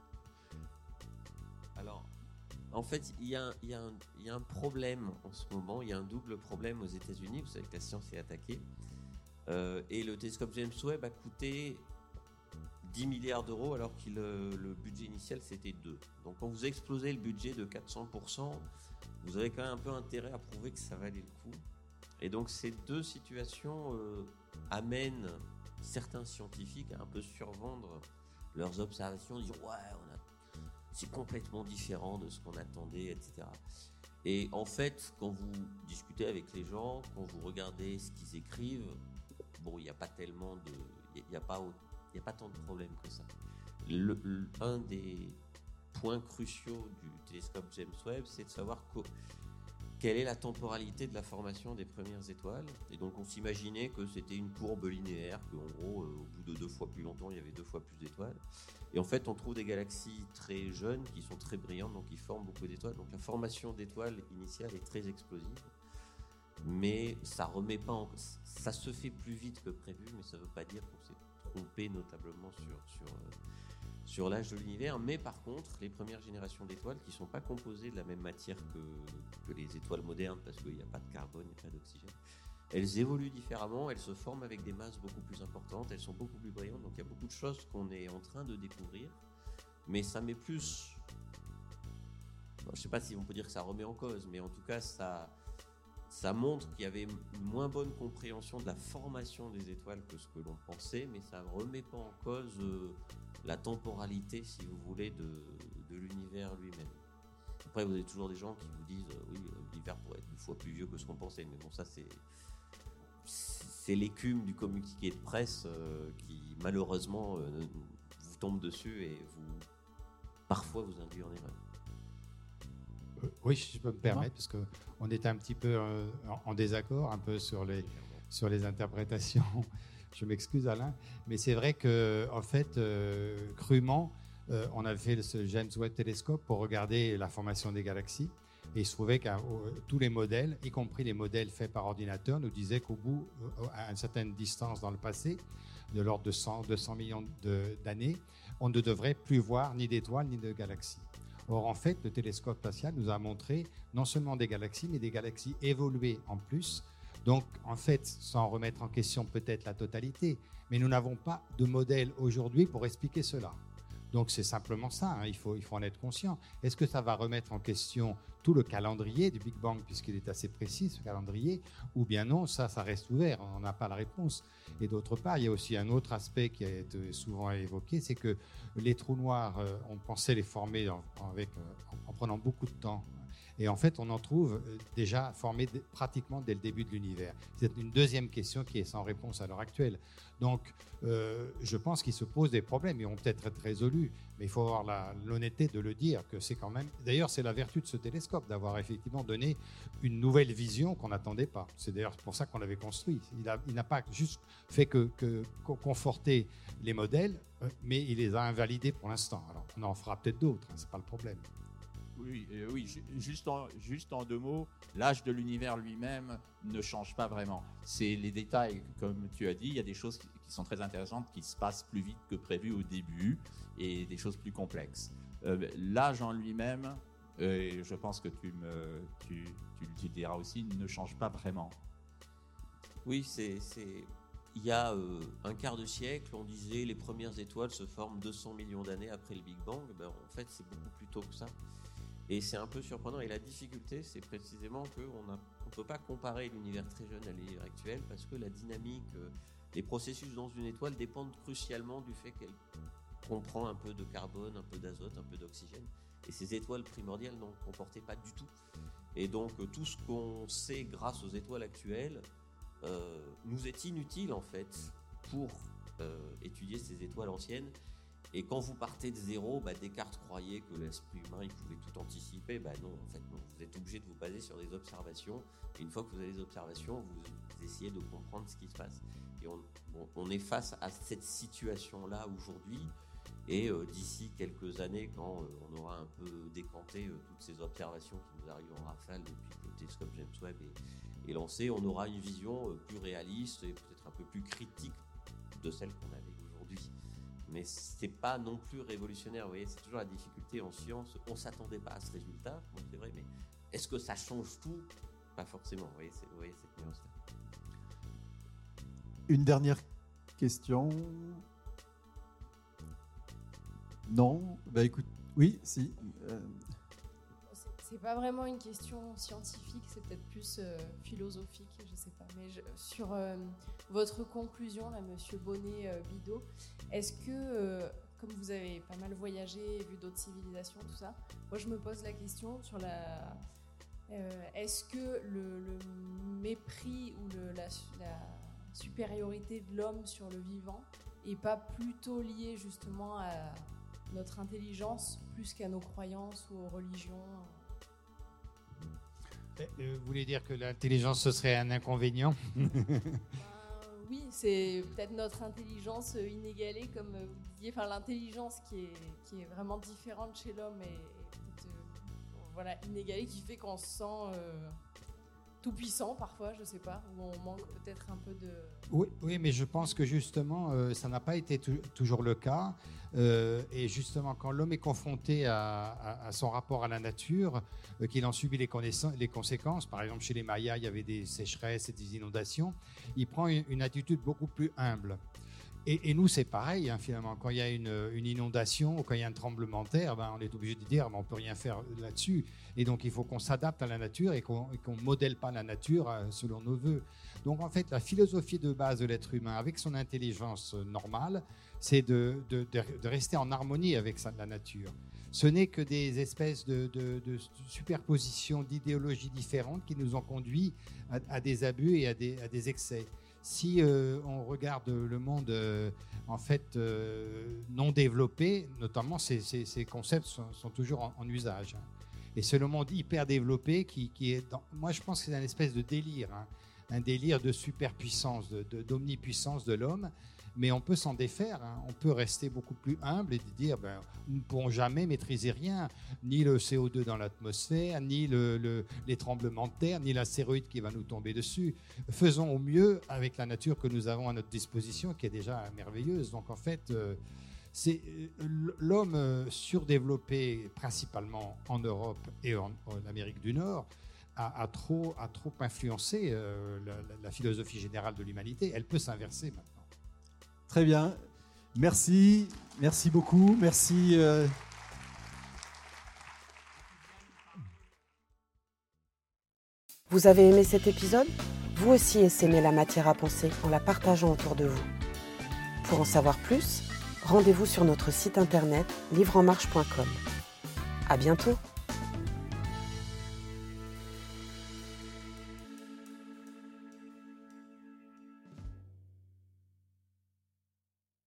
Alors, en fait, il y, y, y a un problème en ce moment, il y a un double problème aux États-Unis. Vous savez que la science est attaquée. Euh, et le télescope James Webb a coûté dix milliards d'euros alors que le, le budget initial c'était deux. Donc quand vous explosez le budget de quatre cents pour cent, vous avez quand même un peu intérêt à prouver que ça valait le coup. Et donc ces deux situations euh, amènent certains scientifiques à un peu survendre leurs observations, dire ouais, on a, c'est complètement différent de ce qu'on attendait, et cetera. Et en fait, quand vous discutez avec les gens, quand vous regardez ce qu'ils écrivent, bon, il n'y a pas tellement de, il n'y a, a pas, il n'y a pas tant de problèmes que ça. Le, le, un des points cruciaux du télescope James Webb, c'est de savoir co- quelle est la temporalité de la formation des premières étoiles. Et donc on s'imaginait que c'était une courbe linéaire, qu'en gros, euh, au bout de deux fois plus longtemps, il y avait deux fois plus d'étoiles. Et en fait, on trouve des galaxies très jeunes qui sont très brillantes, donc qui forment beaucoup d'étoiles. Donc la formation d'étoiles initiale est très explosive. Mais ça remet pas en... ça se fait plus vite que prévu, mais ça ne veut pas dire qu'on s'est trompé notablement sur... sur euh, sur l'âge de l'univers, mais par contre, les premières générations d'étoiles qui ne sont pas composées de la même matière que, que les étoiles modernes, parce qu'il n'y a pas de carbone, il n'y a pas d'oxygène, elles évoluent différemment, elles se forment avec des masses beaucoup plus importantes, elles sont beaucoup plus brillantes, donc il y a beaucoup de choses qu'on est en train de découvrir, mais ça met plus... Bon, je ne sais pas si on peut dire que ça remet en cause, mais en tout cas, ça, ça montre qu'il y avait une moins bonne compréhension de la formation des étoiles que ce que l'on pensait, mais ça ne remet pas en cause... Euh, la temporalité, si vous voulez, de, de l'univers lui-même. Après, vous avez toujours des gens qui vous disent euh, oui, euh, l'univers pourrait être une fois plus vieux que ce qu'on pensait, mais bon, ça, c'est, c'est l'écume du communiqué de presse euh, qui, malheureusement, euh, vous tombe dessus et vous, parfois, vous induit en erreur. Euh, oui, je peux me permettre, parce qu'on était un petit peu euh, en, en désaccord, un peu sur les, sur les interprétations. Je m'excuse Alain, mais c'est vrai que en fait, euh, crûment, euh, on avait fait ce James Webb Telescope pour regarder la formation des galaxies, et il se trouvait que tous les modèles, y compris les modèles faits par ordinateur, nous disaient qu'au bout, à une certaine distance dans le passé, de l'ordre de cent, deux cents millions de, d'années, on ne devrait plus voir ni d'étoiles ni de galaxies. Or, en fait, le télescope spatial nous a montré non seulement des galaxies, mais des galaxies évoluées en plus. Donc, en fait, sans remettre en question peut-être la totalité, mais nous n'avons pas de modèle aujourd'hui pour expliquer cela. Donc, c'est simplement ça, hein, il faut, il faut en être conscient. Est-ce que ça va remettre en question tout le calendrier du Big Bang, puisqu'il est assez précis, ce calendrier, ou bien non, ça, ça reste ouvert, on n'a pas la réponse. Et d'autre part, il y a aussi un autre aspect qui a été souvent évoqué, c'est que les trous noirs, euh, on pensait les former en, avec, euh, en prenant beaucoup de temps. Et en fait, on en trouve déjà formés pratiquement dès le début de l'univers. C'est une deuxième question qui est sans réponse à l'heure actuelle. Donc, euh, je pense qu'il se pose des problèmes. Ils vont peut-être être résolus, mais il faut avoir la, l'honnêteté de le dire que c'est quand même... D'ailleurs, c'est la vertu de ce télescope, d'avoir effectivement donné une nouvelle vision qu'on n'attendait pas. C'est d'ailleurs pour ça qu'on l'avait construit. Il, a, il n'a pas juste fait que, que conforter les modèles, mais il les a invalidés pour l'instant. Alors, on en fera peut-être d'autres, hein, c'est pas le problème. Oui, euh, oui juste, en, juste en deux mots, l'âge de l'univers lui-même ne change pas vraiment. C'est les détails, comme tu as dit, il y a des choses qui, qui sont très intéressantes, qui se passent plus vite que prévu au début, et des choses plus complexes. Euh, l'âge en lui-même, euh, je pense que tu me tu, tu, tu le diras aussi, ne change pas vraiment. Oui, c'est... c'est... Il y a euh, un quart de siècle, on disait les premières étoiles se forment deux cents millions d'années après le Big Bang. Ben, en fait, c'est beaucoup plus tôt que ça. Et c'est un peu surprenant. Et la difficulté, c'est précisément qu'on ne peut pas comparer l'univers très jeune à l'univers actuel parce que la dynamique, euh, les processus dans une étoile dépendent crucialement du fait qu'elle comprend un peu de carbone, un peu d'azote, un peu d'oxygène. Et ces étoiles primordiales n'en comportaient pas du tout. Et donc, euh, tout ce qu'on sait grâce aux étoiles actuelles euh, nous est inutile, en fait, pour euh, étudier ces étoiles anciennes. Et quand vous partez de zéro, bah, Descartes croyait que l'esprit humain il pouvait tout anticiper. Bah non, en fait, non. Vous êtes obligé de vous baser sur des observations. Et une fois que vous avez des observations, vous essayez de comprendre ce qui se passe. Et on, on, on est face à cette situation-là aujourd'hui. Et euh, d'ici quelques années, quand euh, on aura un peu décanté euh, toutes ces observations qui nous arrivent en rafale depuis que le télescope James Webb est, est lancé, on aura une vision euh, plus réaliste et peut-être un peu plus critique de celle qu'on avait aujourd'hui. Mais c'est pas non plus révolutionnaire, vous voyez, c'est toujours la difficulté en science. On s'attendait pas à ce résultat, bon, c'est vrai, mais est-ce que ça change tout? Pas forcément, vous voyez, c'est, vous voyez cette nuance-là. Une dernière question. Non, bah écoute, oui, si. Euh... C'est, c'est pas vraiment une question scientifique, c'est peut-être plus euh, philosophique, je sais pas. Mais je, sur euh, votre conclusion, là, Monsieur Bonnet-Bidot, est-ce que, euh, comme vous avez pas mal voyagé, vu d'autres civilisations, tout ça, moi je me pose la question sur la, euh, est-ce que le, le mépris ou le, la, la supériorité de l'homme sur le vivant est pas plutôt lié justement à notre intelligence plus qu'à nos croyances ou aux religions? Vous voulez dire que l'intelligence, ce serait un inconvénient? Ben, oui, c'est peut-être notre intelligence inégalée, comme vous disiez, enfin l'intelligence qui est, qui est vraiment différente chez l'homme et, et peut-être euh, voilà, inégalée, qui fait qu'on se sent euh, tout puissant parfois, je sais pas, où on manque peut-être un peu de... Oui, oui, mais je pense que justement, euh, ça n'a pas été tu- toujours le cas. Euh, et justement, quand l'homme est confronté à, à, à son rapport à la nature, euh, qu'il en subit les, les conséquences, par exemple chez les Mayas, il y avait des sécheresses et des inondations, il prend une, une attitude beaucoup plus humble. Et, et nous, c'est pareil, hein, finalement. Quand il y a une, une inondation ou quand il y a un tremblement de terre, ben, on est obligé de dire ben, on ne peut rien faire là-dessus. Et donc, il faut qu'on s'adapte à la nature et qu'on ne modèle pas la nature euh, selon nos voeux. Donc, en fait, la philosophie de base de l'être humain, avec son intelligence normale, c'est de, de, de, de rester en harmonie avec sa, la nature. Ce n'est que des espèces de, de, de superpositions d'idéologies différentes qui nous ont conduits à, à des abus et à des, à des excès. Si euh, on regarde le monde euh, en fait euh, non développé, notamment ces, ces, ces concepts sont, sont toujours en, en usage. Hein. Et c'est le monde hyper développé qui, qui est dans, moi je pense que c'est une espèce de délire, hein, un délire de superpuissance, de, de, d'omnipuissance de l'homme. Mais on peut s'en défaire, hein. On peut rester beaucoup plus humble et dire ben, nous ne pourrons jamais maîtriser rien, ni le C O deux dans l'atmosphère, ni le, le, les tremblements de terre, ni l'astéroïde qui va nous tomber dessus. Faisons au mieux avec la nature que nous avons à notre disposition, qui est déjà merveilleuse. Donc en fait, euh, c'est l'homme surdéveloppé, principalement en Europe et en, en Amérique du Nord, a, a, trop, a trop influencé euh, la, la philosophie générale de l'humanité. Elle peut s'inverser maintenant. Très bien. Merci. Merci beaucoup. Merci. Euh... Vous avez aimé cet épisode ? Vous aussi essaimez la matière à penser en la partageant autour de vous. Pour en savoir plus, rendez-vous sur notre site internet livre en marche point com. À bientôt.